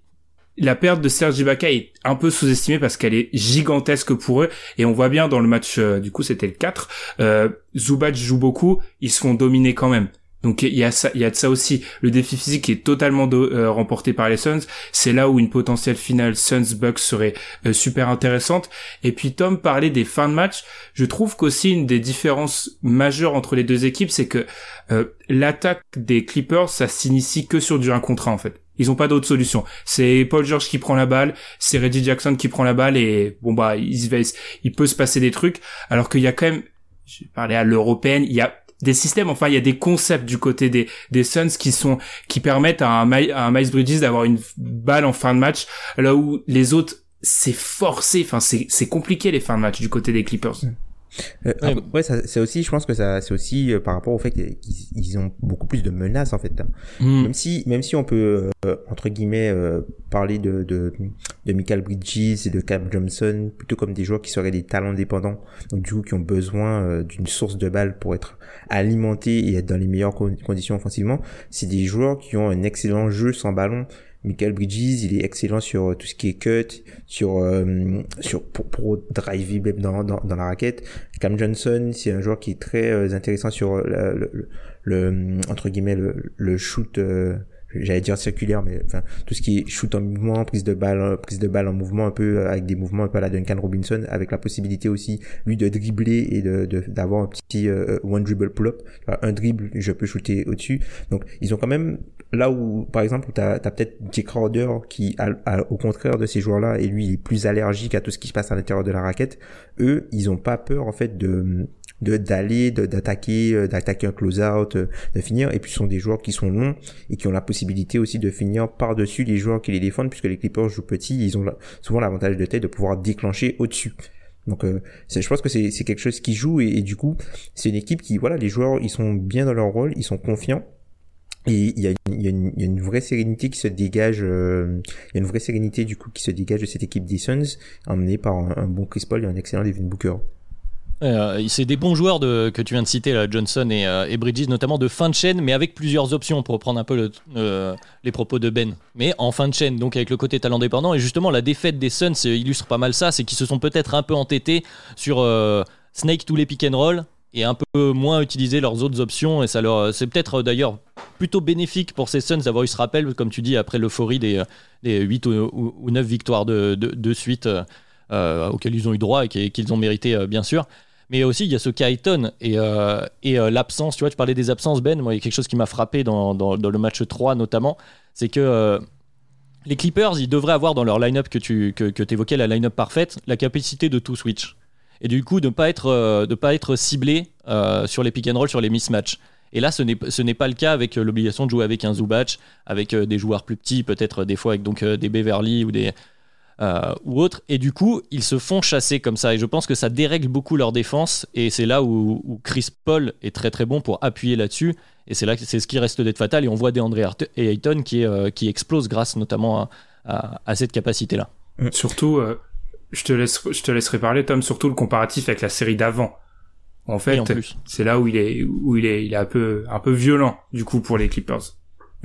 C: La perte de Serge Ibaka est un peu sous-estimée parce qu'elle est gigantesque pour eux. Et on voit bien dans le match, euh, du coup c'était le quatre, euh, Zubac joue beaucoup, ils se font dominer quand même. Donc il y a ça, il y a de ça aussi. Le défi physique est totalement do- euh, remporté par les Suns. C'est là où une potentielle finale Suns-Bucks serait euh, super intéressante. Et puis Tom parlait des fins de match. Je trouve qu'aussi une des différences majeures entre les deux équipes, c'est que euh, l'attaque des Clippers, ça s'initie que sur du un contre un en fait. Ils ont pas d'autre solution. C'est Paul George qui prend la balle, c'est Reggie Jackson qui prend la balle, et bon bah il, va, il peut se passer des trucs. Alors qu'il y a quand même, j'ai parlé à l'européenne, il y a des systèmes, enfin il y a des concepts du côté des des Suns qui sont qui permettent à un, à un Miles Bridges d'avoir une balle en fin de match, là où les autres c'est forcé, enfin c'est c'est compliqué les fins de match du côté des Clippers.
D: Euh, ouais, après, ouais, ça, c'est aussi, je pense que ça, c'est aussi euh, par rapport au fait qu'ils ils ont beaucoup plus de menaces en fait. Hein. Mm. Même si, même si on peut euh, entre guillemets euh, parler de de de Mikal Bridges et de Cam Johnson plutôt comme des joueurs qui seraient des talents dépendants, donc du coup qui ont besoin euh, d'une source de balles pour être alimentés et être dans les meilleures con- conditions offensivement. C'est des joueurs qui ont un excellent jeu sans ballon. Mikal Bridges, il est excellent sur tout ce qui est cut, sur euh, sur pour, pour driver même dans, dans dans la raquette. Cam Johnson, c'est un joueur qui est très euh, intéressant sur le, le, le, le entre guillemets le, le shoot, euh, j'allais dire circulaire, mais enfin tout ce qui est shoot en mouvement, prise de balle, prise de balle en mouvement, un peu avec des mouvements un peu à la Duncan Robinson, avec la possibilité aussi lui de dribbler et de, de d'avoir un petit euh, one dribble pull-up, un dribble, je peux shooter au-dessus. Donc ils ont quand même là où, par exemple, t'as, t'as peut-être Jay Crowder qui, a, a, au contraire de ces joueurs-là, et lui, il est plus allergique à tout ce qui se passe à l'intérieur de la raquette. Eux, ils ont pas peur, en fait, de, de, d'aller, de, d'attaquer, d'attaquer un close-out, de finir. Et puis, ce sont des joueurs qui sont longs et qui ont la possibilité aussi de finir par-dessus les joueurs qui les défendent, puisque les Clippers jouent petits, ils ont souvent l'avantage de tête de pouvoir déclencher au-dessus. Donc, euh, c'est, je pense que c'est, c'est quelque chose qui joue, et, et du coup, c'est une équipe qui, voilà, les joueurs, ils sont bien dans leur rôle, ils sont confiants. Et il y a, il y a une, il y a une vraie sérénité qui se dégage, euh, il y a une vraie sérénité du coup qui se dégage de cette équipe des Suns, emmenée par un, un bon Chris Paul et un excellent Devin Booker.
B: Euh, c'est des bons joueurs de, que tu viens de citer, là, Johnson et, euh, et Bridges, notamment de fin de chaîne, mais avec plusieurs options, pour reprendre un peu le, euh, les propos de Ben. Mais en fin de chaîne, donc avec le côté talent dépendant. Et justement, la défaite des Suns illustre pas mal ça, c'est qu'ils se sont peut-être un peu entêtés sur euh, Snake tous les pick and roll, et un peu moins utiliser leurs autres options, et ça leur, c'est peut-être d'ailleurs plutôt bénéfique pour ces Suns d'avoir eu ce rappel, comme tu dis, après l'euphorie des, des huit ou, ou, ou neuf victoires de, de, de suite euh, auxquelles ils ont eu droit et qu'ils ont mérité, euh, bien sûr. Mais aussi, il y a ce cas Ayton et, euh, et euh, l'absence. Tu vois, tu parlais des absences, Ben. Moi, il y a quelque chose qui m'a frappé dans, dans, dans le match trois, notamment. C'est que euh, les Clippers, ils devraient avoir dans leur line-up que tu que, que évoquais, la line-up parfaite, la capacité de tout switch. Et du coup, de ne pas être, euh, de pas être ciblé euh, sur les pick and roll, sur les mismatchs. Et là, ce n'est, ce n'est pas le cas avec l'obligation de jouer avec un Zubac, avec euh, des joueurs plus petits, peut-être des fois avec donc, euh, des Beverly ou des, euh, ou autre, et du coup ils se font chasser comme ça, et je pense que ça dérègle beaucoup leur défense, et c'est là où, où Chris Paul est très très bon pour appuyer là-dessus, et c'est là que c'est ce qui reste d'être fatal, et on voit DeAndre Ayton qui, est, euh, qui explose grâce notamment à, à, à cette capacité-là.
C: Surtout, euh, je te laisse, je te laisserai parler, Tom, surtout le comparatif avec la série d'avant. En fait, en c'est là où il est, où il est, il est un peu, un peu violent, du coup, pour les Clippers.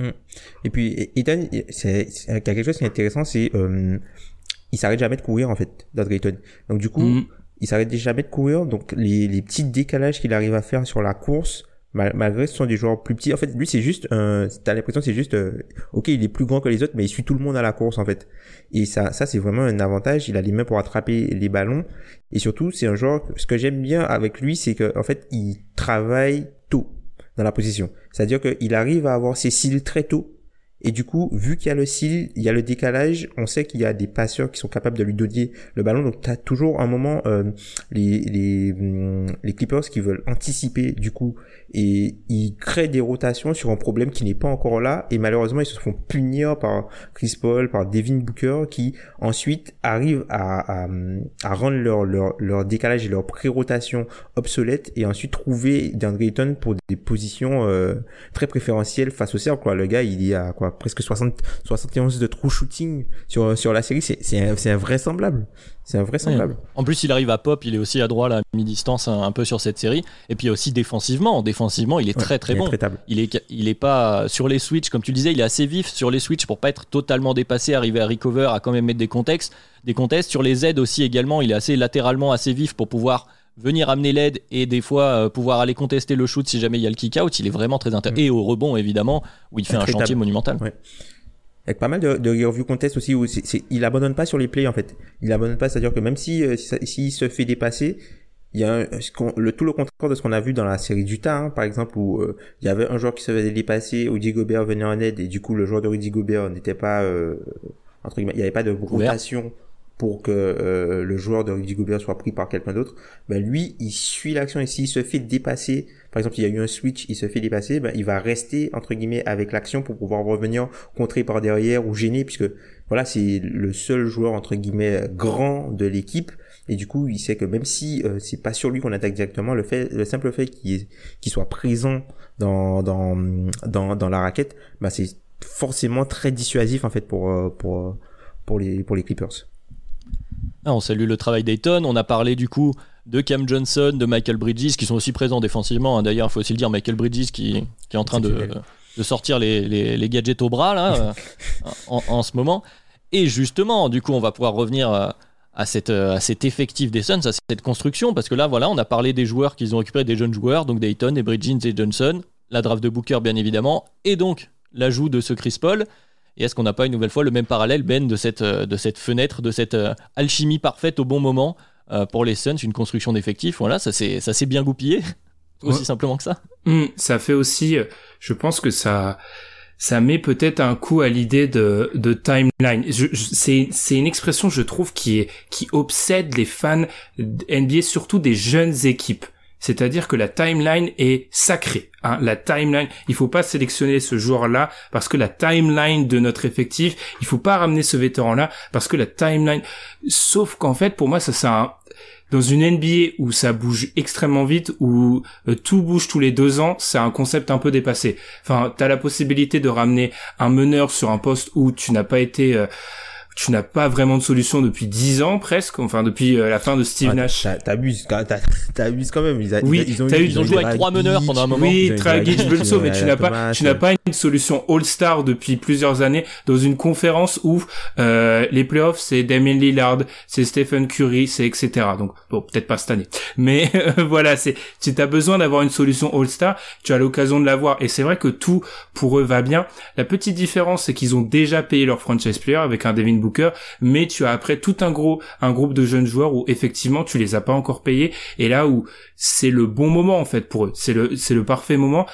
D: Et puis, Ayton, c'est, c'est quelque chose qui est intéressant, c'est, euh, il s'arrête jamais de courir, en fait, DeAndre Ayton. Donc, du coup, mm. il s'arrête jamais de courir, donc les, les petits décalages qu'il arrive à faire sur la course, malgré ce sont des joueurs plus petits. En fait, lui, c'est juste, euh, t'as l'impression que c'est juste, euh, ok, il est plus grand que les autres, mais il suit tout le monde à la course, en fait. Et ça, ça, c'est vraiment un avantage. Il a les mains pour attraper les ballons. Et surtout, c'est un joueur, ce que j'aime bien avec lui, c'est que, en fait, il travaille tôt dans la position. C'est-à-dire qu'il arrive à avoir ses cils très tôt. Et du coup, vu qu'il y a le cil, il y a le décalage, on sait qu'il y a des passeurs qui sont capables de lui donner le ballon. Donc, tu as toujours un moment, euh, les, les, les Clippers qui veulent anticiper, du coup, et ils créent des rotations sur un problème qui n'est pas encore là. Et malheureusement, ils se font punir par Chris Paul, par Devin Booker, qui ensuite arrivent à, à, à rendre leur, leur, leur décalage et leur pré-rotation obsolètes, et ensuite trouver DeAndre Ayton pour des positions euh, très préférentielles face au cercle, quoi. Le gars, il y a quoi, presque soixante, soixante et onze de true shooting sur, sur la série. C'est, c'est, c'est invraisemblable. C'est invraisemblable.
B: Ouais. En plus, il arrive à pop, il est aussi à droit à mi-distance un, un peu sur cette série. Et puis aussi défensivement, défensivement, il est ouais, très très il bon. Est il est il est pas sur les switches, comme tu le disais, il est assez vif sur les switches pour pas être totalement dépassé, arriver à recover, à quand même mettre des contextes, des contests. Sur les aides aussi également, il est assez latéralement assez vif pour pouvoir venir amener l'aide et des fois euh, pouvoir aller contester le shoot si jamais il y a le kick-out. Il est vraiment très intéressant. Mmh. Et au rebond évidemment, où il fait un chantier monumental. Ouais.
D: Avec pas mal de, de review contest aussi où c'est, c'est, il abandonne pas sur les plays en fait. Il abandonne pas, c'est-à-dire que même si euh, s'il si, si se fait dépasser, il y a un, le tout le contraire de ce qu'on a vu dans la série d'Utah, hein, par exemple, où euh, il y avait un joueur qui se faisait dépasser, où Rudy Gobert venait en aide, et du coup le joueur de Rudy Gobert n'était pas euh, entre guillemets, il y avait pas de rotation pour que euh, le joueur de Rudy Gobert soit pris par quelqu'un d'autre. Ben lui, il suit l'action, et s'il se fait dépasser, par exemple, il y a eu un switch, il se fait dépasser, ben il va rester entre guillemets avec l'action pour pouvoir revenir contrer par derrière ou gêner, puisque voilà, c'est le seul joueur entre guillemets grand de l'équipe, et du coup, il sait que même si euh, c'est pas sur lui qu'on attaque directement, le fait, le simple fait qu'il est, qu'il soit présent dans dans dans dans la raquette, ben c'est forcément très dissuasif en fait pour pour pour les pour les Clippers.
B: Ah, on salue le travail d'Ayton. On a parlé du coup de Cam Johnson, de Michael Bridges, qui sont aussi présents défensivement. D'ailleurs, il faut aussi le dire, Michael Bridges qui, qui est en train de, de sortir les, les, les gadgets au bras là, en, en ce moment. Et justement, du coup, on va pouvoir revenir à, cette, à cet effectif des Suns, à cette construction, parce que là, voilà, on a parlé des joueurs qu'ils ont récupérés, des jeunes joueurs, donc d'Ayton, des Bridges et Johnson, la draft de Booker, bien évidemment, et donc l'ajout de ce Chris Paul. Et est-ce qu'on n'a pas une nouvelle fois le même parallèle, Ben, de cette, de cette fenêtre, de cette euh, alchimie parfaite au bon moment euh, pour les Suns, une construction d'effectifs, voilà, ça s'est, ça s'est bien goupillé, aussi ouais. simplement que ça.
C: Mmh, ça fait aussi, je pense que ça, ça met peut-être un coup à l'idée de, de timeline. Je, je, c'est, c'est une expression, je trouve, qui est, qui obsède les fans N B A, surtout des jeunes équipes. C'est-à-dire que la timeline est sacrée. Hein. La timeline, il faut pas sélectionner ce joueur-là parce que la timeline de notre effectif, il faut pas ramener ce vétéran-là parce que la timeline. Sauf qu'en fait, pour moi, ça, c'est un. Dans une N B A où ça bouge extrêmement vite, où euh, tout bouge tous les deux ans, c'est un concept un peu dépassé. Enfin, t'as la possibilité de ramener un meneur sur un poste où tu n'as pas été. Euh, tu n'as pas vraiment de solution depuis dix ans presque, enfin depuis euh, la fin de Steve ah, Nash.
D: T'as, t'abuses, t'as, t'abuses quand même. Ils, a,
C: oui,
D: ils, ont,
C: t'as
D: eu,
C: eu,
B: ils ont joué avec trois meneurs pendant un moment.
C: Oui, Dragic, Bledsoe, mais tu n'as pas, tu n'as pas une solution All-Star depuis plusieurs années dans une conférence où euh, les playoffs c'est Damian Lillard, c'est Stephen Curry, c'est et cetera. Donc bon, peut-être pas cette année, mais euh, voilà, c'est, si t'as besoin d'avoir une solution All-Star, tu as l'occasion de l'avoir. Et c'est vrai que tout pour eux va bien. La petite différence, c'est qu'ils ont déjà payé leur franchise player avec un Devin Booker, mais tu as après tout un gros un groupe de jeunes joueurs où effectivement tu les as pas encore payés, et là où c'est le bon moment en fait pour eux, c'est le c'est le parfait moment.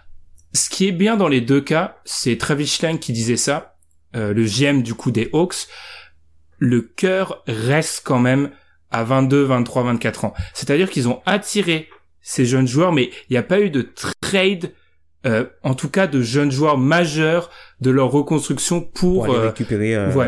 C: Ce qui est bien dans les deux cas, c'est Travis Schlenk qui disait ça, euh, le G M du coup des Hawks, le cœur reste quand même à vingt-deux, vingt-trois, vingt-quatre ans. C'est-à-dire qu'ils ont attiré ces jeunes joueurs, mais il n'y a pas eu de trade Euh, en tout cas de jeunes joueurs majeurs de leur reconstruction pour,
D: pour aller euh, récupérer euh,
C: ouais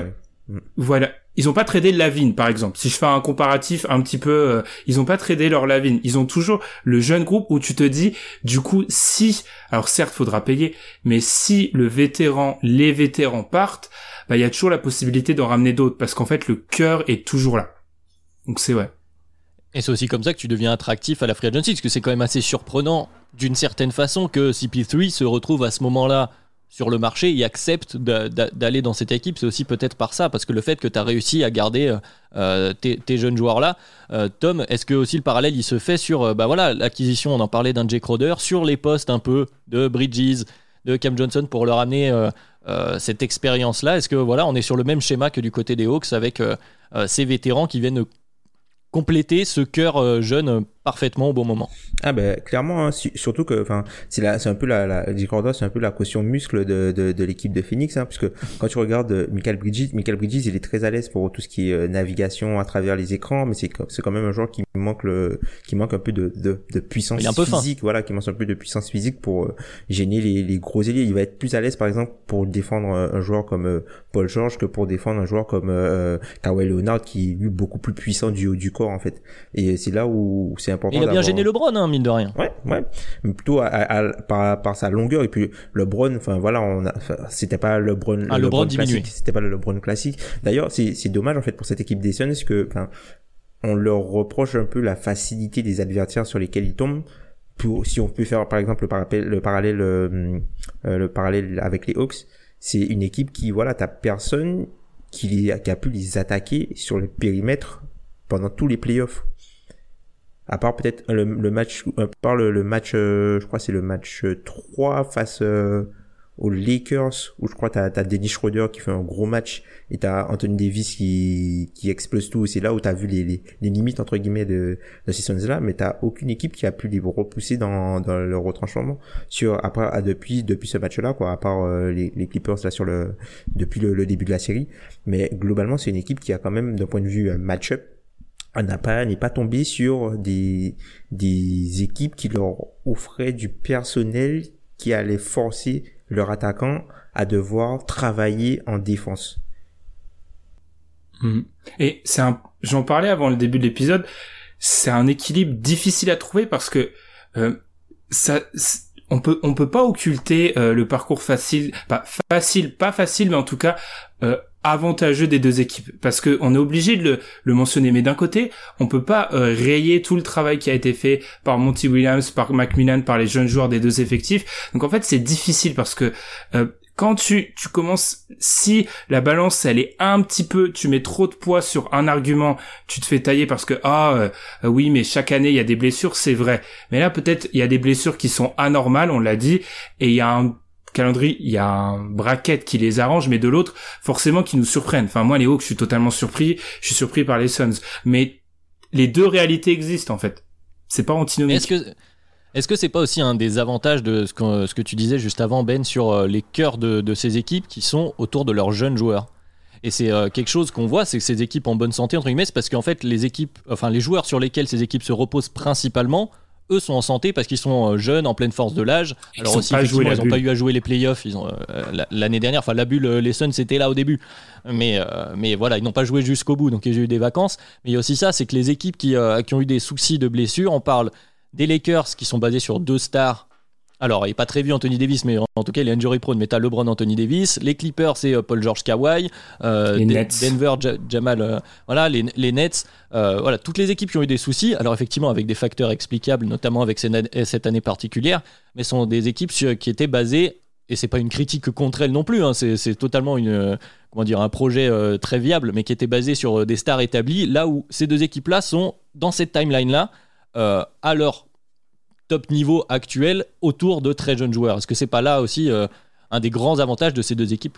C: Voilà. Ils ont pas tradé Lavine, par exemple. Si je fais un comparatif un petit peu, euh, ils ont pas tradé leur Lavine. Ils ont toujours le jeune groupe où tu te dis, du coup, si, alors certes, faudra payer, mais si le vétéran, les vétérans partent, bah, il y a toujours la possibilité d'en ramener d'autres parce qu'en fait, le cœur est toujours là. Donc c'est ouais.
B: Et c'est aussi comme ça que tu deviens attractif à la free agency, parce que c'est quand même assez surprenant, d'une certaine façon, que C P trois se retrouve à ce moment-là sur le marché et accepte de, de, d'aller dans cette équipe. C'est aussi peut-être par ça, parce que le fait que tu as réussi à garder euh, tes, tes jeunes joueurs-là. Euh, Tom, est-ce que aussi le parallèle, il se fait sur euh, bah voilà, l'acquisition, on en parlait d'un Jay Crowder, sur les postes un peu de Bridges, de Cam Johnson, pour leur amener euh, euh, cette expérience-là? Est-ce que voilà, on est sur le même schéma que du côté des Hawks, avec euh, euh, ces vétérans qui viennent compléter ce cœur euh, jeune euh, parfaitement au bon moment?
D: Ah ben clairement, hein, si, surtout que enfin c'est la c'est un peu la la Jay Crowder, c'est un peu la caution muscle de de, de l'équipe de Phoenix, hein, puisque quand tu regardes euh, Michael Bridges, Michael Bridges, il est très à l'aise pour tout ce qui est euh, navigation à travers les écrans, mais c'est c'est quand même un joueur qui manque le qui manque un peu de de, de puissance
B: il est un peu
D: physique,
B: fin.
D: voilà, qui manque un peu de puissance physique pour euh, gêner les les gros ailiers. Il va être plus à l'aise par exemple pour défendre un, un joueur comme euh, Paul George que pour défendre un joueur comme euh, Kawhi Leonard, qui est lui beaucoup plus puissant du haut du corps en fait. Et c'est là où c'est important.
B: Il a bien gêné LeBron, hein, mine de rien.
D: Ouais, ouais. Mais plutôt à, à, à, par, par sa longueur. Et puis LeBron, enfin voilà, on a, c'était pas LeBron,
B: ah,
D: le
B: LeBron,
D: LeBron classique, c'était pas le LeBron classique. D'ailleurs, c'est, c'est dommage en fait pour cette équipe des Suns que, enfin, on leur reproche un peu la facilité des adversaires sur lesquels ils tombent. Pour, si on peut faire par exemple le parallèle, le parallèle, euh, le parallèle avec les Hawks, c'est une équipe qui, voilà, t'as personne qui, les, qui a pu les attaquer sur le périmètre pendant tous les playoffs. À part peut-être le, le match, à part le, le match, euh, je crois que c'est le match trois face euh, aux Lakers, où je crois que t'as, t'as Dennis Schroeder qui fait un gros match, et t'as Anthony Davis qui, qui explose tout. C'est là où t'as vu les, les, les limites, entre guillemets, de, de ces Suns-là, mais t'as aucune équipe qui a pu les repousser dans, dans le retranchement sur, après, à, depuis, depuis ce match-là, quoi, à part euh, les, les Clippers, là, sur le, depuis le, le début de la série. Mais globalement, c'est une équipe qui a quand même, d'un point de vue euh, match-up, on n'a pas, n'est pas tombé sur des, des équipes qui leur offraient du personnel qui allait forcer leur attaquant à devoir travailler en défense.
C: Et c'est un, j'en parlais avant le début de l'épisode, c'est un équilibre difficile à trouver parce que, euh, ça, on peut, on peut pas occulter, euh, le parcours facile, pas facile, pas facile, mais en tout cas, euh, avantageux des deux équipes, parce que on est obligé de le, le mentionner. Mais d'un côté, on peut pas euh, rayer tout le travail qui a été fait par Monty Williams, par Macmillan, par les jeunes joueurs des deux effectifs. Donc en fait, c'est difficile parce que euh, quand tu tu commences, si la balance elle est un petit peu, tu mets trop de poids sur un argument, tu te fais tailler parce que ah euh, oui mais chaque année il y a des blessures, c'est vrai. Mais là peut-être il y a des blessures qui sont anormales, on l'a dit, et il y a un calendrier, il y a un bracket qui les arrange, mais de l'autre, forcément, qui nous surprennent. Enfin, moi, les Hawks, je suis totalement surpris. Je suis surpris par les Suns. Mais les deux réalités existent, en fait. C'est pas antinomique.
B: Est-ce que, est-ce que c'est pas aussi un des avantages de ce que, ce que tu disais juste avant, Ben, sur les cœurs de, de ces équipes qui sont autour de leurs jeunes joueurs? Et c'est euh, quelque chose qu'on voit, c'est que ces équipes en bonne santé, entre guillemets, c'est parce qu'en fait, les équipes, enfin, les joueurs sur lesquels ces équipes se reposent principalement, eux sont en santé parce qu'ils sont jeunes, en pleine force de l'âge.
C: Ils
B: Alors aussi, effectivement, ils n'ont pas eu à jouer les playoffs. Ils ont, euh, l'année dernière, enfin la bulle, les Suns c'était là au début. Mais, euh, mais voilà, ils n'ont pas joué jusqu'au bout, donc ils ont eu des vacances. Mais il y a aussi ça, c'est que les équipes qui, euh, qui ont eu des soucis de blessures, on parle des Lakers qui sont basés sur deux stars. Alors, il n'est pas très vieux Anthony Davis, mais en tout cas, il est injury prone. Mais tu as LeBron, Anthony Davis. Les Clippers, c'est Paul George, Kawhi. Euh,
C: les
B: D-
C: Nets.
B: Denver, J- Jamal. Euh, voilà, les, les Nets. Euh, voilà, toutes les équipes qui ont eu des soucis. Alors, effectivement, avec des facteurs explicables, notamment avec cette année particulière. Mais sont des équipes qui étaient basées, et c'est pas une critique contre elles non plus, hein, c'est, c'est totalement une, comment dire, un projet euh, très viable, mais qui était basé sur des stars établies. Là où ces deux équipes-là sont dans cette timeline-là, euh, à leur top niveau actuel autour de très jeunes joueurs. Est-ce que c'est pas là aussi euh, un des grands avantages de ces deux équipes?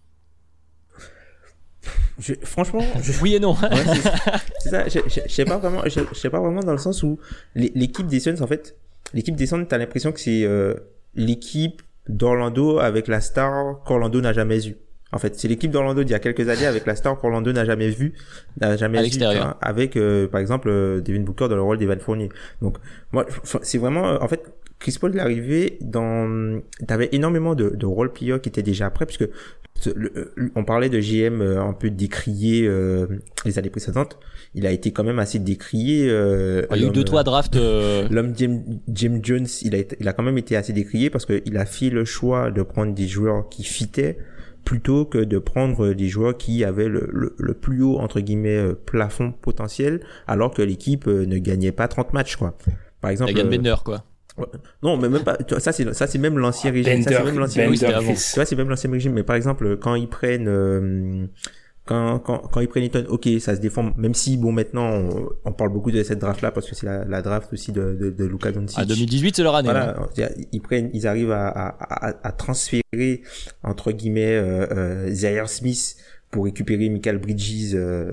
D: Je, franchement, je...
B: oui et non.
D: Ouais, c'est, c'est ça. Je, je, je sais pas vraiment. Je, je sais pas vraiment dans le sens où l'équipe des Suns, en fait, l'équipe des Suns, t'as l'impression que c'est euh, l'équipe d'Orlando avec la star qu'Orlando n'a jamais eue. En fait, c'est l'équipe d'Orlando d'il y a quelques années avec la star qu'Orlando n'a jamais vue, n'a jamais
B: à
D: vue,
B: l'extérieur.
D: Hein, avec euh, par exemple euh, Devin Booker dans le rôle d'Evan Fournier. Donc moi, c'est vraiment, en fait, Chris Paul est arrivé dans, t'avais énormément de, de role players qui étaient déjà prêts, puisque le, on parlait de G M un peu décrié euh, les années précédentes. Il a été quand même assez décrié. Euh,
B: il y a eu deux trois drafts. Euh...
D: L'homme Jim, Jim Jones, il a été, il a quand même été assez décrié parce que il a fait le choix de prendre des joueurs qui fitaient plutôt que de prendre des joueurs qui avaient le, le, le plus haut entre guillemets plafond potentiel, alors que l'équipe ne gagnait pas trente matchs quoi. Par exemple.
B: La Bender euh, quoi.
D: Ouais. Non, mais même pas. Ça c'est ça c'est même l'ancien régime.
C: Bender,
D: ça c'est même l'ancien
C: Bender,
D: régime. Tu vois, c'est même l'ancien régime. Mais par exemple, quand ils prennent, euh, quand quand quand ils prennent Eaton, ok, ça se défend. Même si bon, maintenant on, on parle beaucoup de cette draft là parce que c'est la, la draft aussi de de, de Luka Doncic.
B: Ah, deux mille dix-huit c'est leur année.
D: Voilà, hein. Ils prennent, ils arrivent à à à, à transférer entre guillemets euh, euh, Zaire Smith pour récupérer Mikal Bridges. Euh,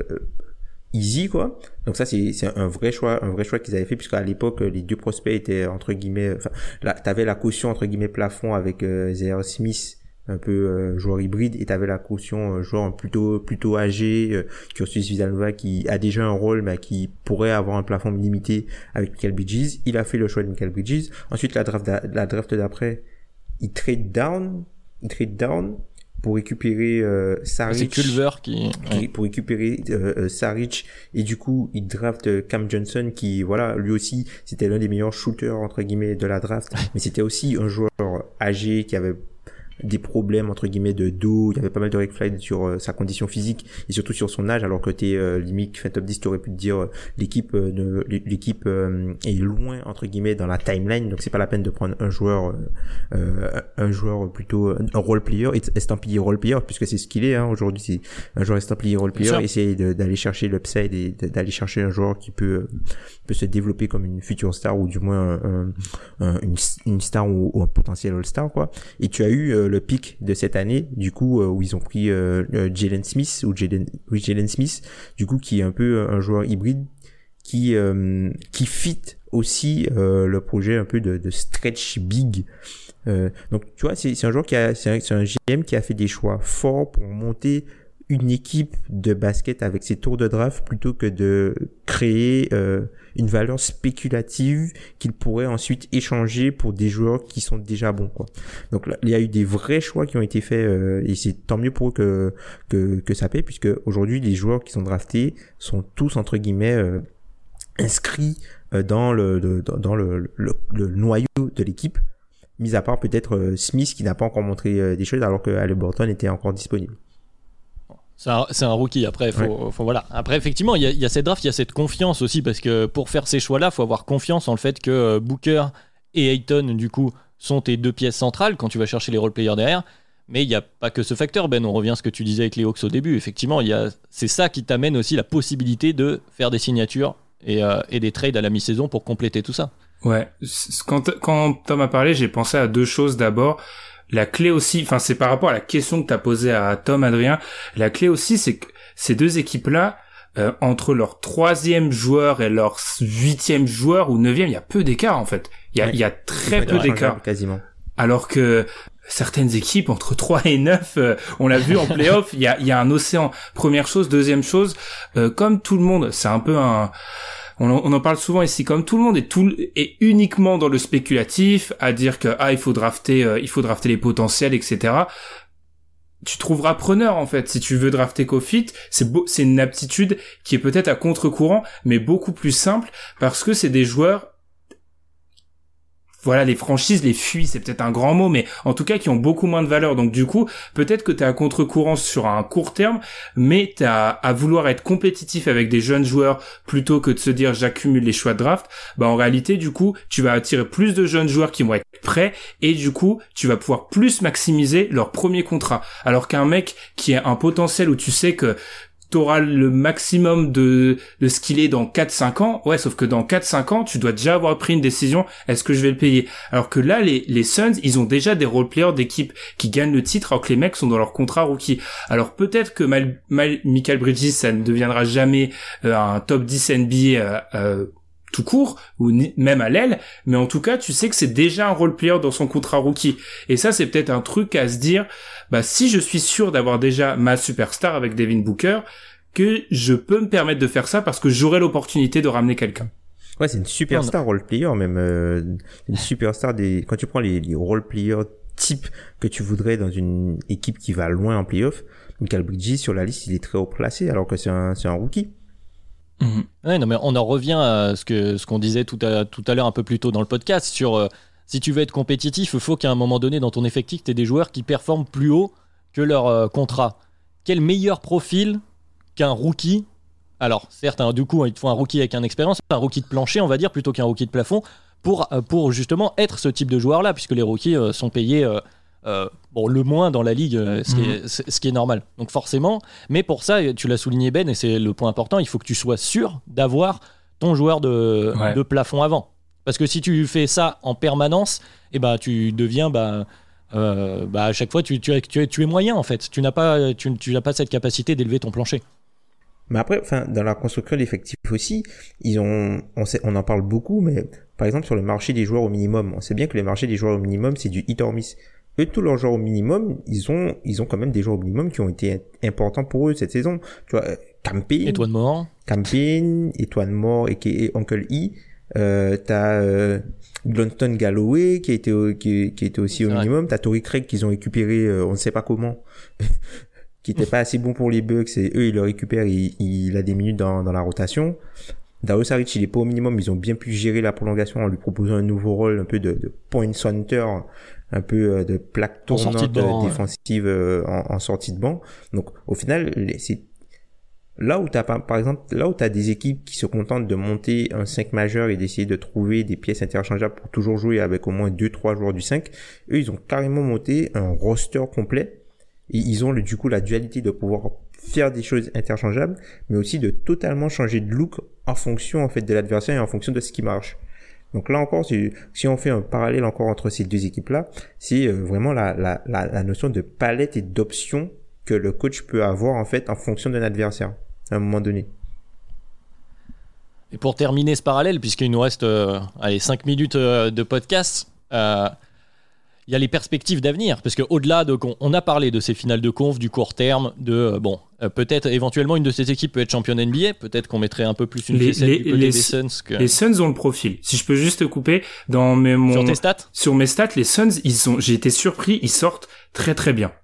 D: easy quoi. Donc ça c'est c'est un vrai choix un vrai choix qu'ils avaient fait puisqu'à l'époque les deux prospects étaient entre guillemets enfin là t'avais la caution entre guillemets plafond avec euh, Zaire Smith un peu euh, joueur hybride et t'avais la caution euh, joueur plutôt plutôt âgé euh, Curtis Villanova qui a déjà un rôle mais qui pourrait avoir un plafond limité avec Mikal Bridges. Il a fait le choix de Mikal Bridges. Ensuite la draft la draft d'après il trade down il trade down pour récupérer euh, Saric.
B: C'est Culver qui...
D: qui ouais. Pour récupérer euh, Saric et du coup il draft Cam Johnson qui voilà lui aussi c'était l'un des meilleurs shooters entre guillemets de la draft mais c'était aussi un joueur âgé qui avait des problèmes entre guillemets de dos, il y avait pas mal de red flags sur euh, sa condition physique et surtout sur son âge alors que t'es euh, limite fin top dix t'aurais pu te dire euh, l'équipe euh, ne, l'équipe euh, est loin entre guillemets dans la timeline donc c'est pas la peine de prendre un joueur euh, un joueur plutôt un role player estampillé role player puisque c'est ce qu'il est hein, aujourd'hui c'est un joueur estampillé role player essayer de, d'aller chercher l'upside et de, d'aller chercher un joueur qui peut peut se développer comme une future star ou du moins un, un, une, une star ou, ou un potentiel all-star quoi. Et tu as eu euh, le pic de cette année du coup euh, où ils ont pris euh, Jalen Smith ou Jalen oui Jalen Smith du coup qui est un peu un joueur hybride qui euh, qui fit aussi euh, le projet un peu de, de stretch big euh, donc tu vois c'est c'est un joueur qui a c'est un, c'est un G M qui a fait des choix forts pour monter une équipe de basket avec ses tours de draft plutôt que de créer euh, une valeur spéculative qu'il pourrait ensuite échanger pour des joueurs qui sont déjà bons quoi. Donc là, il y a eu des vrais choix qui ont été faits euh, et c'est tant mieux pour eux que que que ça paie puisque aujourd'hui les joueurs qui sont draftés sont tous entre guillemets euh, inscrits euh, dans le, le dans le, le le noyau de l'équipe mis à part peut-être euh, Smith qui n'a pas encore montré euh, des choses alors que Haliburton était encore disponible.
B: C'est un, c'est un rookie. Après, faut, ouais. faut, voilà. Après, effectivement, il y, y a cette draft, il y a cette confiance aussi, parce que pour faire ces choix-là, il faut avoir confiance en le fait que Booker et Ayton, du coup, sont tes deux pièces centrales quand tu vas chercher les role-players derrière. Mais il n'y a pas que ce facteur, Ben. On revient à ce que tu disais avec les Hawks au début. Effectivement, il y a, c'est ça qui t'amène aussi la possibilité de faire des signatures et, euh, et des trades à la mi-saison pour compléter tout ça.
C: Ouais. Quand, quand Tom a parlé, j'ai pensé à deux choses. D'abord, la clé aussi, enfin c'est par rapport à la question que t'as posée à Tom, Adrien, la clé aussi c'est que ces deux équipes-là, euh, entre leur troisième joueur et leur huitième joueur ou neuvième, il y a peu d'écart en fait. Il y a,
D: ouais.
C: il y a très peu d'écart.
D: Quasiment.
C: Alors que certaines équipes, entre trois et neuf, euh, on l'a vu en play-off, il y a, il y a un océan. Première chose, deuxième chose, euh, comme tout le monde, c'est un peu un... On en, on en parle souvent ici, comme tout le monde est tout est uniquement dans le spéculatif, à dire que ah il faut drafter, euh, il faut drafter les potentiels, et cetera. Tu trouveras preneur en fait si tu veux drafter Kofit. C'est beau, c'est une aptitude qui est peut-être à contre-courant, mais beaucoup plus simple parce que c'est des joueurs. Voilà, les franchises les fuient, c'est peut-être un grand mot, mais en tout cas qui ont beaucoup moins de valeur. Donc du coup, peut-être que t'es à contre-courant sur un court terme, mais t'as à vouloir être compétitif avec des jeunes joueurs plutôt que de se dire j'accumule les choix de draft. Bah en réalité, du coup, tu vas attirer plus de jeunes joueurs qui vont être prêts et du coup, tu vas pouvoir plus maximiser leur premier contrat. Alors qu'un mec qui a un potentiel où tu sais que t'auras le maximum de de ce qu'il est dans quatre cinq ans. Ouais, sauf que dans quatre cinq ans, tu dois déjà avoir pris une décision, est-ce que je vais le payer? Alors que là, les les Suns, ils ont déjà des role-players d'équipe qui gagnent le titre alors que les mecs sont dans leur contrat rookie. Alors peut-être que Mal, Mal, Mikal Bridges, ça ne deviendra jamais euh, un top dix N B A euh, euh, tout court, ou ni, même à l'aile, mais en tout cas, tu sais que c'est déjà un role-player dans son contrat rookie. Et ça, c'est peut-être un truc à se dire, bah, si je suis sûr d'avoir déjà ma superstar avec Devin Booker, que je peux me permettre de faire ça parce que j'aurai l'opportunité de ramener quelqu'un.
D: Ouais, c'est une superstar role player même, euh, une superstar des. Quand tu prends les, les role players type que tu voudrais dans une équipe qui va loin en playoff, Mikal Bridges sur la liste il est très haut placé alors que c'est un c'est un rookie.
B: Mmh. Ouais, non mais on en revient à ce que ce qu'on disait tout à tout à l'heure un peu plus tôt dans le podcast sur euh, si tu veux être compétitif, il faut qu'à un moment donné dans ton effectif, tu aies des joueurs qui performent plus haut que leur euh, contrat. Quel meilleur profil qu'un rookie? Alors, certes, hein, du coup, il te faut un rookie avec une expérience, un rookie de plancher, on va dire, plutôt qu'un rookie de plafond, pour, pour justement être ce type de joueur-là, puisque les rookies euh, sont payés euh, euh, bon, le moins dans la ligue, euh, ce, mmh. qui est, ce qui est normal. Donc forcément, mais pour ça, tu l'as souligné Ben, et c'est le point important, il faut que tu sois sûr d'avoir ton joueur de, ouais. de plafond avant. Parce que si tu fais ça en permanence, eh ben, tu deviens... Bah, euh, bah, à chaque fois, tu, tu, tu, es, tu es moyen, en fait. Tu n'as pas, tu, tu n'as pas cette capacité d'élever ton plancher.
D: Mais après, enfin, dans la construction d'effectifs aussi, ils ont, on sait, on en parle beaucoup, mais par exemple sur le marché des joueurs au minimum, on sait bien que le marché des joueurs au minimum, c'est du hit or miss. Eux, tous leurs joueurs au minimum, ils ont, ils ont quand même des joueurs au minimum qui ont été importants pour eux cette saison. Tu vois, Campaign,
B: Étoine Mort,
D: Campaign, Étoine Mort et qui est Uncle E. Euh, t'as euh, Glonton Galloway qui a été, qui, qui était aussi c'est au vrai. minimum. T'as Torrey Craig qu'ils ont récupéré, euh, on ne sait pas comment. qui était pas assez bon pour les Bucks et eux ils le récupèrent, il, il a des minutes dans, dans la rotation. Dario Saric il est pas au minimum, ils ont bien pu gérer la prolongation en lui proposant un nouveau rôle un peu de, de point center, un peu de plaque tournante de banc, défensive ouais. en, en sortie de banc. Donc au final c'est là où t'as par exemple là où t'as des équipes qui se contentent de monter un cinq majeur et d'essayer de trouver des pièces interchangeables pour toujours jouer avec au moins deux trois joueurs du cinq, eux ils ont carrément monté un roster complet. Et ils ont le, du coup la dualité de pouvoir faire des choses interchangeables, mais aussi de totalement changer de look en fonction en fait de l'adversaire et en fonction de ce qui marche. Donc là encore, si, si on fait un parallèle encore entre ces deux équipes-là, c'est euh, vraiment la, la, la, la notion de palette et d'options que le coach peut avoir en fait en fonction d'un adversaire à un moment donné.
B: Et pour terminer ce parallèle, puisqu'il nous reste euh, allez, cinq minutes euh, de podcast, euh, il y a les perspectives d'avenir, parce qu'au-delà de... On a parlé de ces finales de conf, du court terme, de... Bon, euh, peut-être, éventuellement, une de ces équipes peut être championne N B A, peut-être qu'on mettrait un peu plus une ficelle du côté
C: les,
B: des Suns que...
C: Les Suns ont le profil. Si je peux juste te couper, dans mes... Mon,
B: sur tes stats
C: Sur mes stats, les Suns, ils sont... j'ai été surpris, ils sortent très très bien.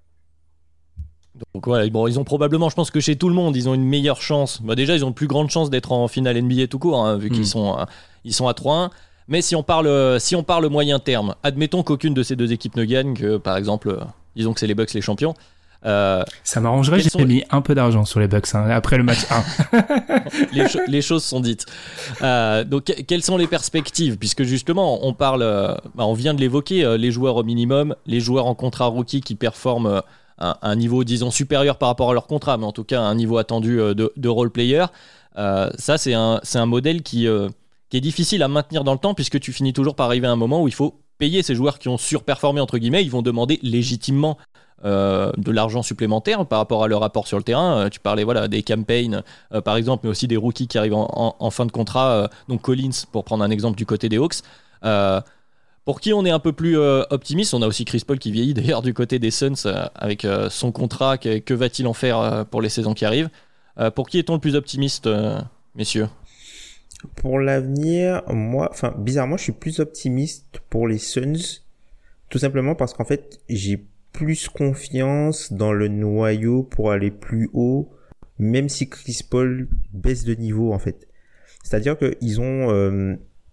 B: Donc voilà, bon, ils ont probablement, je pense que chez tout le monde, ils ont une meilleure chance. Bah, déjà, ils ont une plus grande chance d'être en finale N B A tout court, hein, vu mmh. qu'ils sont, euh, ils sont à trois un. Mais si on parle, si on parle moyen terme, admettons qu'aucune de ces deux équipes ne gagne, que par exemple, euh, disons que c'est les Bucks les champions. Euh,
C: Ça m'arrangerait, j'ai sont... mis un peu d'argent sur les Bucks hein, après le match un.
B: les, cho- les choses sont dites. Euh, donc, quelles sont les perspectives ? Puisque justement, on parle, euh, bah, on vient de l'évoquer, euh, les joueurs au minimum, les joueurs en contrat rookie qui performent euh, un, un niveau, disons, supérieur par rapport à leur contrat, mais en tout cas un niveau attendu euh, de, de role player. Euh, ça, c'est un, c'est un modèle qui... Euh, qui est difficile à maintenir dans le temps puisque tu finis toujours par arriver à un moment où il faut payer ces joueurs qui ont surperformé entre guillemets, ils vont demander légitimement euh, de l'argent supplémentaire par rapport à leur apport sur le terrain. Euh, tu parlais voilà, des campaigns euh, par exemple, mais aussi des rookies qui arrivent en, en, en fin de contrat, euh, donc Collins pour prendre un exemple du côté des Hawks. Euh, pour qui on est un peu plus euh, optimiste, on a aussi Chris Paul qui vieillit d'ailleurs du côté des Suns euh, avec euh, son contrat, que, que va-t-il en faire euh, pour les saisons qui arrivent. Euh, pour qui est-on le plus optimiste, euh, messieurs ?
D: Pour l'avenir, moi, enfin, bizarrement, je suis plus optimiste pour les Suns, tout simplement parce qu'en fait, j'ai plus confiance dans le noyau pour aller plus haut, même si Chris Paul baisse de niveau, en fait. C'est-à-dire que ils ont, euh,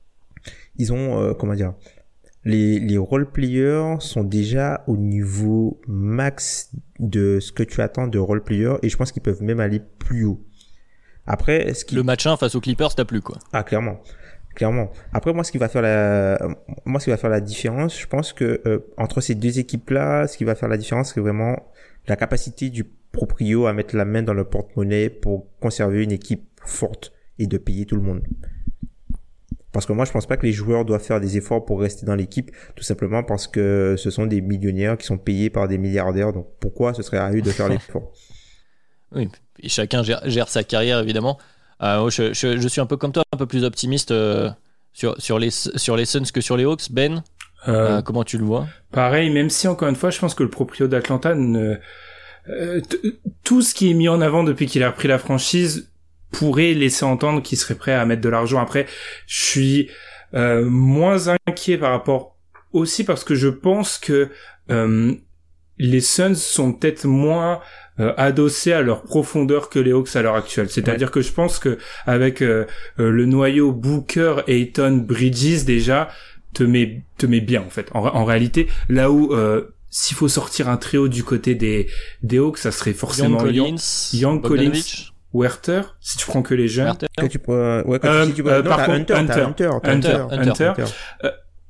D: ils ont, euh, comment dire, les les role players sont déjà au niveau max de ce que tu attends de role players, et je pense qu'ils peuvent même aller plus haut. Après, ce qui...
B: Le match un face aux Clippers, t'as plu, quoi.
D: Ah, clairement. Clairement. Après, moi, ce qui va faire la, moi, ce qui va faire la différence, je pense que, euh, entre ces deux équipes-là, ce qui va faire la différence, c'est vraiment la capacité du proprio à mettre la main dans le porte-monnaie pour conserver une équipe forte et de payer tout le monde. Parce que moi, je pense pas que les joueurs doivent faire des efforts pour rester dans l'équipe, tout simplement parce que ce sont des millionnaires qui sont payés par des milliardaires. Donc, pourquoi ce serait à eux de faire l'effort?
B: Oui. Et chacun gère, gère sa carrière évidemment. Euh, je, je, je suis un peu comme toi, un peu plus optimiste euh, sur, sur, les, sur les Suns que sur les Hawks. Ben, euh, euh, comment tu le vois ?
C: Pareil, même si encore une fois, je pense que le proprio d'Atlanta, ne, euh, t- tout ce qui est mis en avant depuis qu'il a repris la franchise, pourrait laisser entendre qu'il serait prêt à mettre de l'argent. Après, je suis euh, moins inquiet par rapport aussi parce que je pense que euh, les Suns sont peut-être moins euh, adossés à leur profondeur que les Hawks à l'heure actuelle. C'est-à-dire ouais. que je pense que avec euh, euh, le noyau Booker, Ayton, Bridges déjà te met te met bien en fait. En, en réalité, là où euh, s'il faut sortir un trio du côté des des Hawks, ça serait forcément
B: Young Collins,
C: Young Collins, Werther, si tu prends que les jeunes.
B: Werther.
D: Que tu peux, ouais, quand
C: euh,
D: tu, tu peux,
C: euh,
D: non,
C: par
D: t'as
C: contre,
D: Hunter,
C: Hunter,
D: t'as Hunter, t'as
C: Hunter,
D: Hunter,
C: Hunter.
D: Hunter. Hunter.
C: Euh,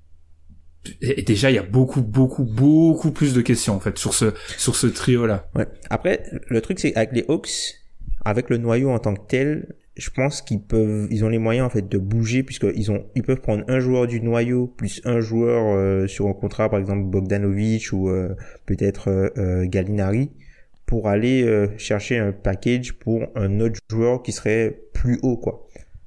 C: et déjà, il y a beaucoup, beaucoup, beaucoup plus de questions en fait sur ce sur ce trio-là.
D: Ouais. Après, le truc c'est avec les Hawks, avec le noyau en tant que tel, je pense qu'ils peuvent, ils ont les moyens en fait de bouger puisqu'ils ont, ils peuvent prendre un joueur du noyau plus un joueur euh, sur un contrat, par exemple Bogdanovic ou euh, peut-être euh, Gallinari, pour aller euh, chercher un package pour un autre joueur qui serait plus haut quoi.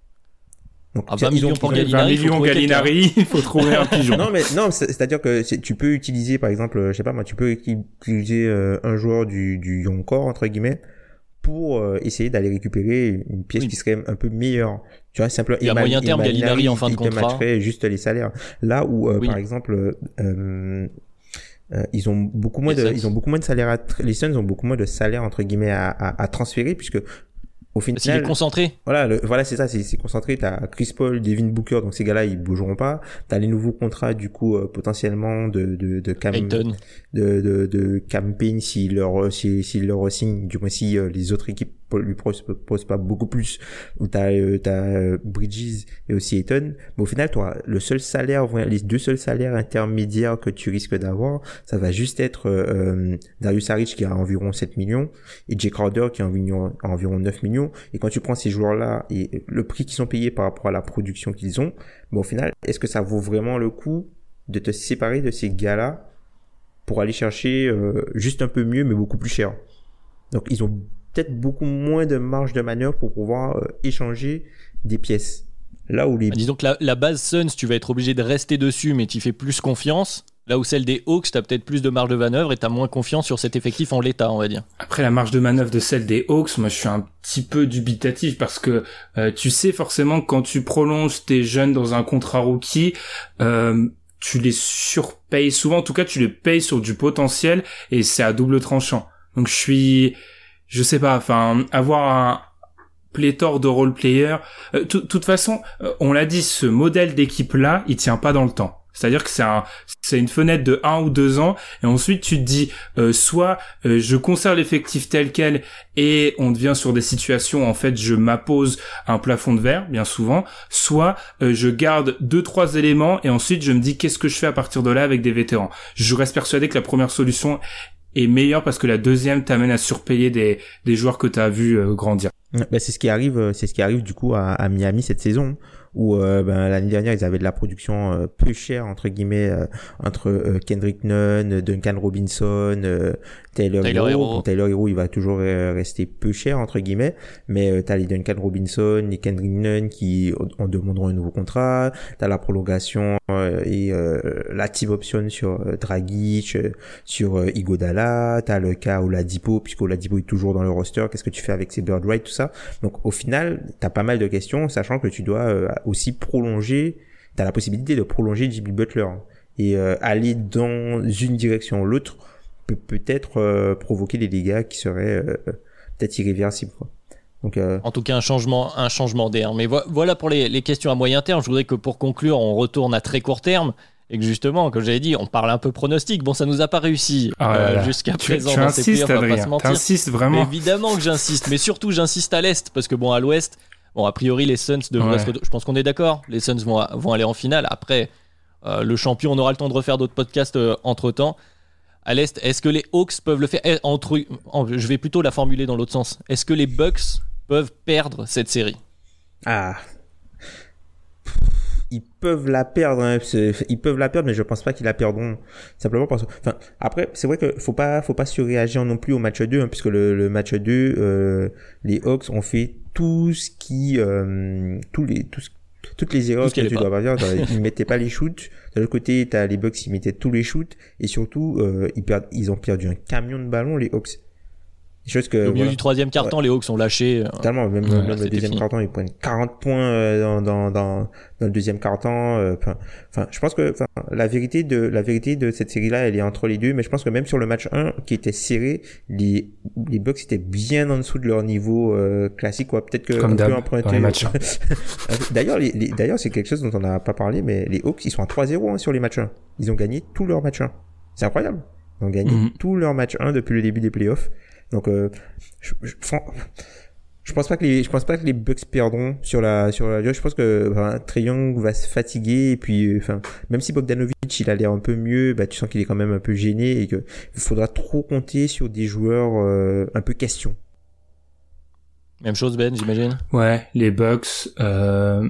B: Donc, ah, vingt millions pour Gallinari,
C: vingt millions Gallinari, il faut trouver un pigeon.
D: Non, mais non, c'est-à-dire que c'est, tu peux utiliser, par exemple, je sais pas moi, tu peux utiliser euh, un joueur du, du Young Core, entre guillemets, pour euh, essayer d'aller récupérer une pièce oui. qui serait un peu meilleure. Tu vois, simplement.
B: Et à moyen terme, Gallinari en fin de contrat.
D: Il te matcherait juste les salaires. Là où, euh, oui. par exemple, euh, euh, ils ont beaucoup moins les de, Suns. ils ont beaucoup moins de salaires à, les Suns ont beaucoup moins de salaires, entre guillemets, à, à, à transférer, puisque au final,
B: s'il est concentré.
D: Voilà, le, voilà, c'est ça, c'est, c'est concentré. T'as Chris Paul, Devin Booker, donc ces gars-là, ils bougeront pas. T'as les nouveaux contrats, du coup, euh, potentiellement de, de, de Cam,
B: Ayton.
D: de, de, de campaign s'il leur, s'il, s'il leur signe, du moins si euh, les autres équipes lui posent pas beaucoup plus. Ou t'as, euh, t'as euh, Bridges et aussi Ayton. Mais au final, toi, le seul salaire, les deux seuls salaires intermédiaires que tu risques d'avoir, ça va juste être euh, Darius Saric qui a environ sept millions et Jay Crowder qui a environ, environ neuf millions. Et quand tu prends ces joueurs-là et le prix qu'ils sont payés par rapport à la production qu'ils ont, bon, au final, est-ce que ça vaut vraiment le coup de te séparer de ces gars-là pour aller chercher euh, juste un peu mieux mais beaucoup plus cher? Donc ils ont peut-être beaucoup moins de marge de manœuvre pour pouvoir euh, échanger des pièces. Là où les...
B: Bah, disons que la, la base Suns, tu vas être obligé de rester dessus mais tu fais plus confiance. Là où celle des Hawks, t'as peut-être plus de marge de manœuvre et t'as moins confiance sur cet effectif en l'état, on va dire.
C: Après, la marge de manœuvre de celle des Hawks, moi, je suis un petit peu dubitatif parce que euh, tu sais forcément que quand tu prolonges tes jeunes dans un contrat rookie, euh, tu les surpayes souvent. En tout cas, tu les payes sur du potentiel et c'est à double tranchant. Donc, je suis, je sais pas, enfin, avoir un pléthore de role-players. De euh, toute façon, euh, on l'a dit, ce modèle d'équipe-là, il tient pas dans le temps. C'est-à-dire que c'est un, c'est une fenêtre de un ou deux ans, et ensuite tu te dis, euh, soit euh, je conserve l'effectif tel quel, et on devient sur des situations, en fait, je m'appose un plafond de verre, bien souvent, soit euh, je garde deux, trois éléments, et ensuite je me dis, qu'est-ce que je fais à partir de là avec des vétérans? Je reste persuadé que la première solution est meilleure, parce que la deuxième t'amène à surpayer des, des joueurs que t'as vu euh, grandir.
D: Ben, c'est ce qui arrive, c'est ce qui arrive du coup à, à Miami cette saison, où euh, ben, l'année dernière ils avaient de la production euh, peu chère entre guillemets euh, entre euh, Kendrick Nunn, Duncan Robinson, euh, Taylor,
B: Taylor
D: Hero.
B: Hero.
D: Bon, Taylor Hero il va toujours euh, rester peu cher entre guillemets, mais euh, t'as les Duncan Robinson, les Kendrick Nunn qui en demanderont un nouveau contrat, t'as la prolongation euh, et euh, la team option sur euh, Dragic, euh, sur euh, Iguodala, t'as le cas Oladipo puisque Oladipo est toujours dans le roster, qu'est-ce que tu fais avec ces bird rights, tout ça. Donc au final t'as pas mal de questions, sachant que tu dois euh, aussi prolonger, t'as la possibilité de prolonger Jimmy Butler et euh, aller dans une direction ou l'autre peut peut-être euh, provoquer des dégâts qui seraient euh, peut-être irréversibles quoi. Donc euh...
B: en tout cas un changement un changement d'air. Mais vo- voilà pour les, les questions à moyen terme. Je voudrais que pour conclure on retourne à très court terme et que justement comme j'avais dit on parle un peu pronostic. Bon ça nous a pas réussi
C: ah
B: euh,
C: là,
B: jusqu'à
C: tu,
B: présent
C: tu
B: dans ces playoffs, on va pas se mentir.
C: T'insistes vraiment.
B: Mais évidemment que j'insiste, mais surtout j'insiste à l'est parce que bon à l'ouest. Bon, a priori, les Suns devraient ouais. se... Je pense qu'on est d'accord. Les Suns vont, vont aller en finale. Après, euh, le champion, on aura le temps de refaire d'autres podcasts euh, entre-temps. À l'Est, est-ce que les Hawks peuvent le faire eh, entre... Je vais plutôt la formuler dans l'autre sens. Est-ce que les Bucks peuvent perdre cette série?
D: Ah... Ils peuvent la perdre, hein. Ils peuvent la perdre, mais je pense pas qu'ils la perdront. Simplement parce que, enfin, après, c'est vrai que faut pas, faut pas surréagir non plus au match deux, hein, puisque le, le match deux, euh, les Hawks ont fait tout ce qui, euh, tous les, tout ce, toutes les erreurs que tu dois pas faire. Ils mettaient pas les shoots. De l'autre côté, t'as les Bucks, ils mettaient tous les shoots. Et surtout, euh, ils perdent, ils ont perdu un camion de ballons, les Hawks. Chose que,
B: Au milieu
D: voilà.
B: du troisième quart-temps, ouais. Les Hawks ont lâché.
D: Totalement. Même,
B: ouais,
D: même le deuxième quart-temps, ils prennent quarante points euh, dans, dans, dans, dans le deuxième quart-temps. Enfin, euh, enfin, je pense que, enfin, la vérité de, la vérité de cette série-là, elle est entre les deux. Mais je pense que même sur le match un, qui était serré, les, les Bucks étaient bien en dessous de leur niveau euh, classique, quoi. Peut-être que
C: comme
D: on
C: d'hab,
D: peut emprunter.
C: Dans les matchs.
D: d'ailleurs, les, les, d'ailleurs, c'est quelque chose dont on n'a pas parlé, mais les Hawks, ils sont à trois zéro hein, sur les matchs un. Ils ont gagné tous leurs matchs un. C'est incroyable. Ils ont gagné mm-hmm. tous leurs matchs un depuis le début des playoffs. Donc, euh, je, je, je pense pas que les, je pense pas que les Bucks perdront sur la, sur la, je pense que, enfin, Trae Young va se fatiguer et puis, enfin, même si Bogdanovic, il a l'air un peu mieux, bah, tu sens qu'il est quand même un peu gêné et que il faudra trop compter sur des joueurs, euh, un peu question.
B: Même chose, Ben, j'imagine.
C: Ouais, les Bucks, euh,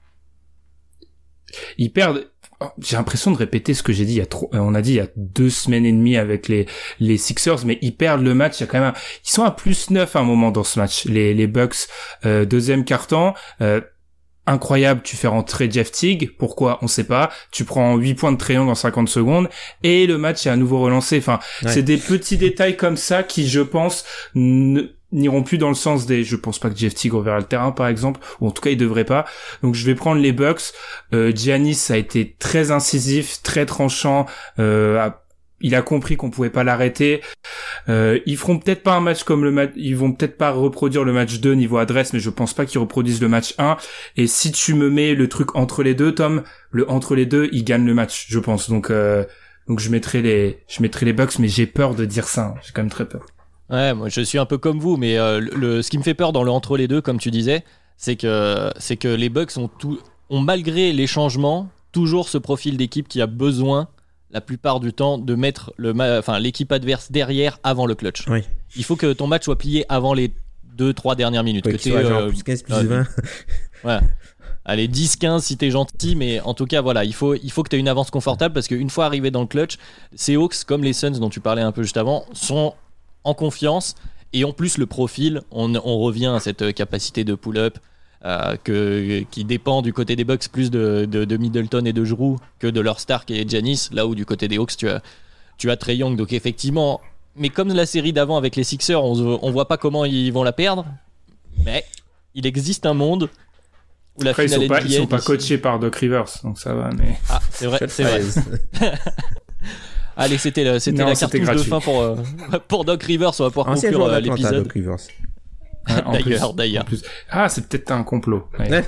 C: ils perdent. J'ai l'impression de répéter ce que j'ai dit il y a trop, on a dit il y a deux semaines et demie avec les, les Sixers, mais ils perdent le match, il y a quand même un, ils sont à plus neuf à un moment dans ce match, les, les Bucks, euh, deuxième quart-temps, euh, incroyable, tu fais rentrer Jeff Teague, pourquoi, on sait pas, tu prends huit points de Trae Young en cinquante secondes, et le match est à nouveau relancé, enfin, ouais. C'est des petits détails comme ça qui, je pense, ne, n'iront plus dans le sens des, je pense pas que Jeff Teague reverra le terrain par exemple, ou en tout cas il devrait pas, donc je vais prendre les Bucks. euh, Giannis a été très incisif, très tranchant, euh, a, il a compris qu'on pouvait pas l'arrêter. euh, ils feront peut-être pas un match comme le match, ils vont peut-être pas reproduire le match deux niveau adresse, mais je pense pas qu'ils reproduisent le match un, et si tu me mets le truc entre les deux, Tom, le entre les deux, ils gagnent le match, je pense, donc euh, donc je mettrai les je mettrai les Bucks, mais j'ai peur de dire ça, hein. J'ai quand même très peur.
B: Ouais, moi je suis un peu comme vous, mais euh, le, ce qui me fait peur dans le entre les deux, comme tu disais, c'est que, c'est que les Bucks ont, tout, ont, malgré les changements, toujours ce profil d'équipe qui a besoin, la plupart du temps, de mettre le, enfin, l'équipe adverse derrière avant le clutch.
D: Oui.
B: Il faut que ton match soit plié avant les deux trois dernières minutes.
D: Oui,
B: que
D: tu sois genre plus quinze, plus vingt.
B: Ouais. Allez, dix quinze si t'es gentil, mais en tout cas, voilà, il faut, il faut que t'aies une avance confortable parce qu'une fois arrivé dans le clutch, ces Hawks, comme les Suns dont tu parlais un peu juste avant, sont en confiance, et en plus le profil, on, on revient à cette capacité de pull-up euh, que, qui dépend du côté des Bucks plus de, de, de Middleton et de Jrue que de leur Stark et Giannis, là où du côté des Hawks tu as, tu as Trae Young, donc effectivement, mais comme la série d'avant avec les Sixers, on, on voit pas comment ils vont la perdre, mais il existe un monde où la
C: Après,
B: finale
C: ils sont pas,
B: N B A
C: ils sont pas coachés par Doc Rivers, donc ça va, mais...
B: Ah, c'est vrai, c'est vrai. Allez, c'était, le, c'était
C: non,
B: la
C: c'était
B: cartouche
C: gratuit.
B: de fin pour, euh, pour Doc Rivers. On va pouvoir
D: Ancien
B: conclure
D: joueur
B: euh,
D: d'Atlanta,
B: l'épisode.
D: Doc Rivers.
C: Hein, en
B: d'ailleurs,
C: plus,
B: d'ailleurs.
C: en plus. Ah, c'est peut-être un complot. Ouais.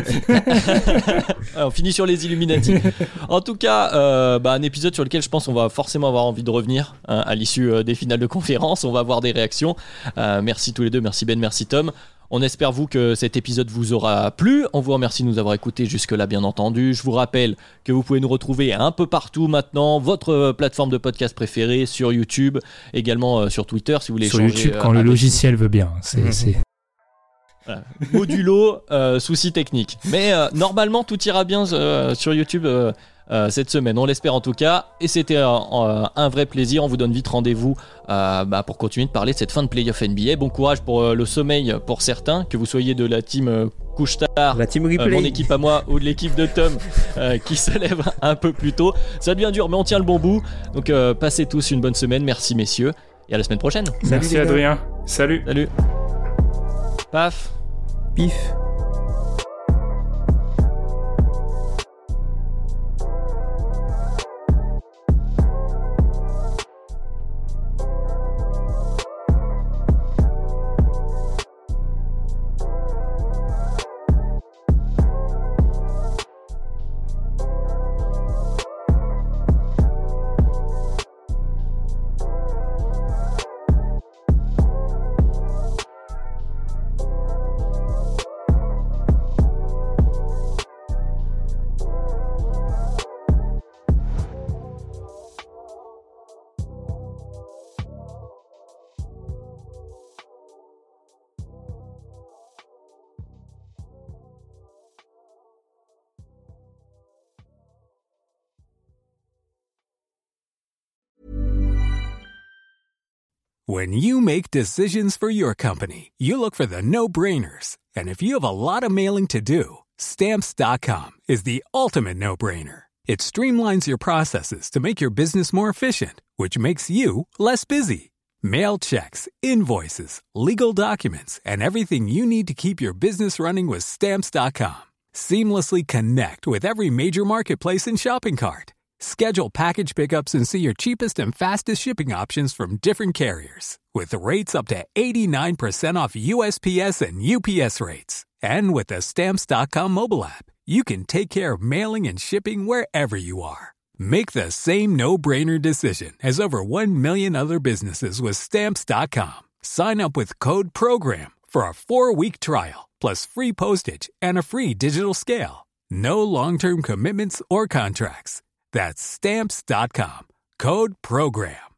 B: On finit sur les Illuminati. En tout cas, euh, bah, un épisode sur lequel je pense on va forcément avoir envie de revenir hein, à l'issue euh, des finales de conférence. On va avoir des réactions. Euh, merci tous les deux. Merci Ben, merci Tom. On espère vous que cet épisode vous aura plu. On vous remercie de nous avoir écoutés jusque-là, bien entendu. Je vous rappelle que vous pouvez nous retrouver un peu partout maintenant. Votre plateforme de podcast préférée, sur YouTube, également euh, sur Twitter, si vous voulez
C: sur
B: changer,
C: YouTube,
B: euh,
C: quand le
B: avec...
C: logiciel veut bien. C'est, mmh. c'est...
B: Voilà. Modulo, euh, souci technique. Mais euh, normalement, tout ira bien euh, sur YouTube euh, euh, cette semaine. On l'espère en tout cas. Et c'était euh, euh, un vrai plaisir. On vous donne vite rendez-vous euh, bah, pour continuer de parler de cette fin de playoff N B A. Bon courage pour euh, le sommeil pour certains, que vous soyez de la team euh, couche-tard,
D: la team replay,
B: euh, mon équipe à moi, ou de l'équipe de Tom euh, qui se lève un peu plus tôt. Ça devient dur, mais on tient le bon bout. Donc euh, passez tous une bonne semaine. Merci messieurs. Et à la semaine prochaine.
C: Merci
D: Salut,
C: Adrien. Salut.
B: Salut. Paf.
D: Pif.
F: When you make decisions for your company, you look for the no-brainers. And if you have a lot of mailing to do, Stamps dot com is the ultimate no-brainer. It streamlines your processes to make your business more efficient, which makes you less busy. Mail checks, invoices, legal documents, and everything you need to keep your business running with Stamps dot com. Seamlessly connect with every major marketplace and shopping cart. Schedule package pickups and see your cheapest and fastest shipping options from different carriers, with rates up to eighty-nine percent off U S P S and U P S rates. And with the Stamps dot com mobile app, you can take care of mailing and shipping wherever you are. Make the same no-brainer decision as over one million other businesses with Stamps dot com. Sign up with code PROGRAM for a four-week trial, plus free postage and a free digital scale. No long-term commitments or contracts. That's Stamps dot com. Code PROGRAM.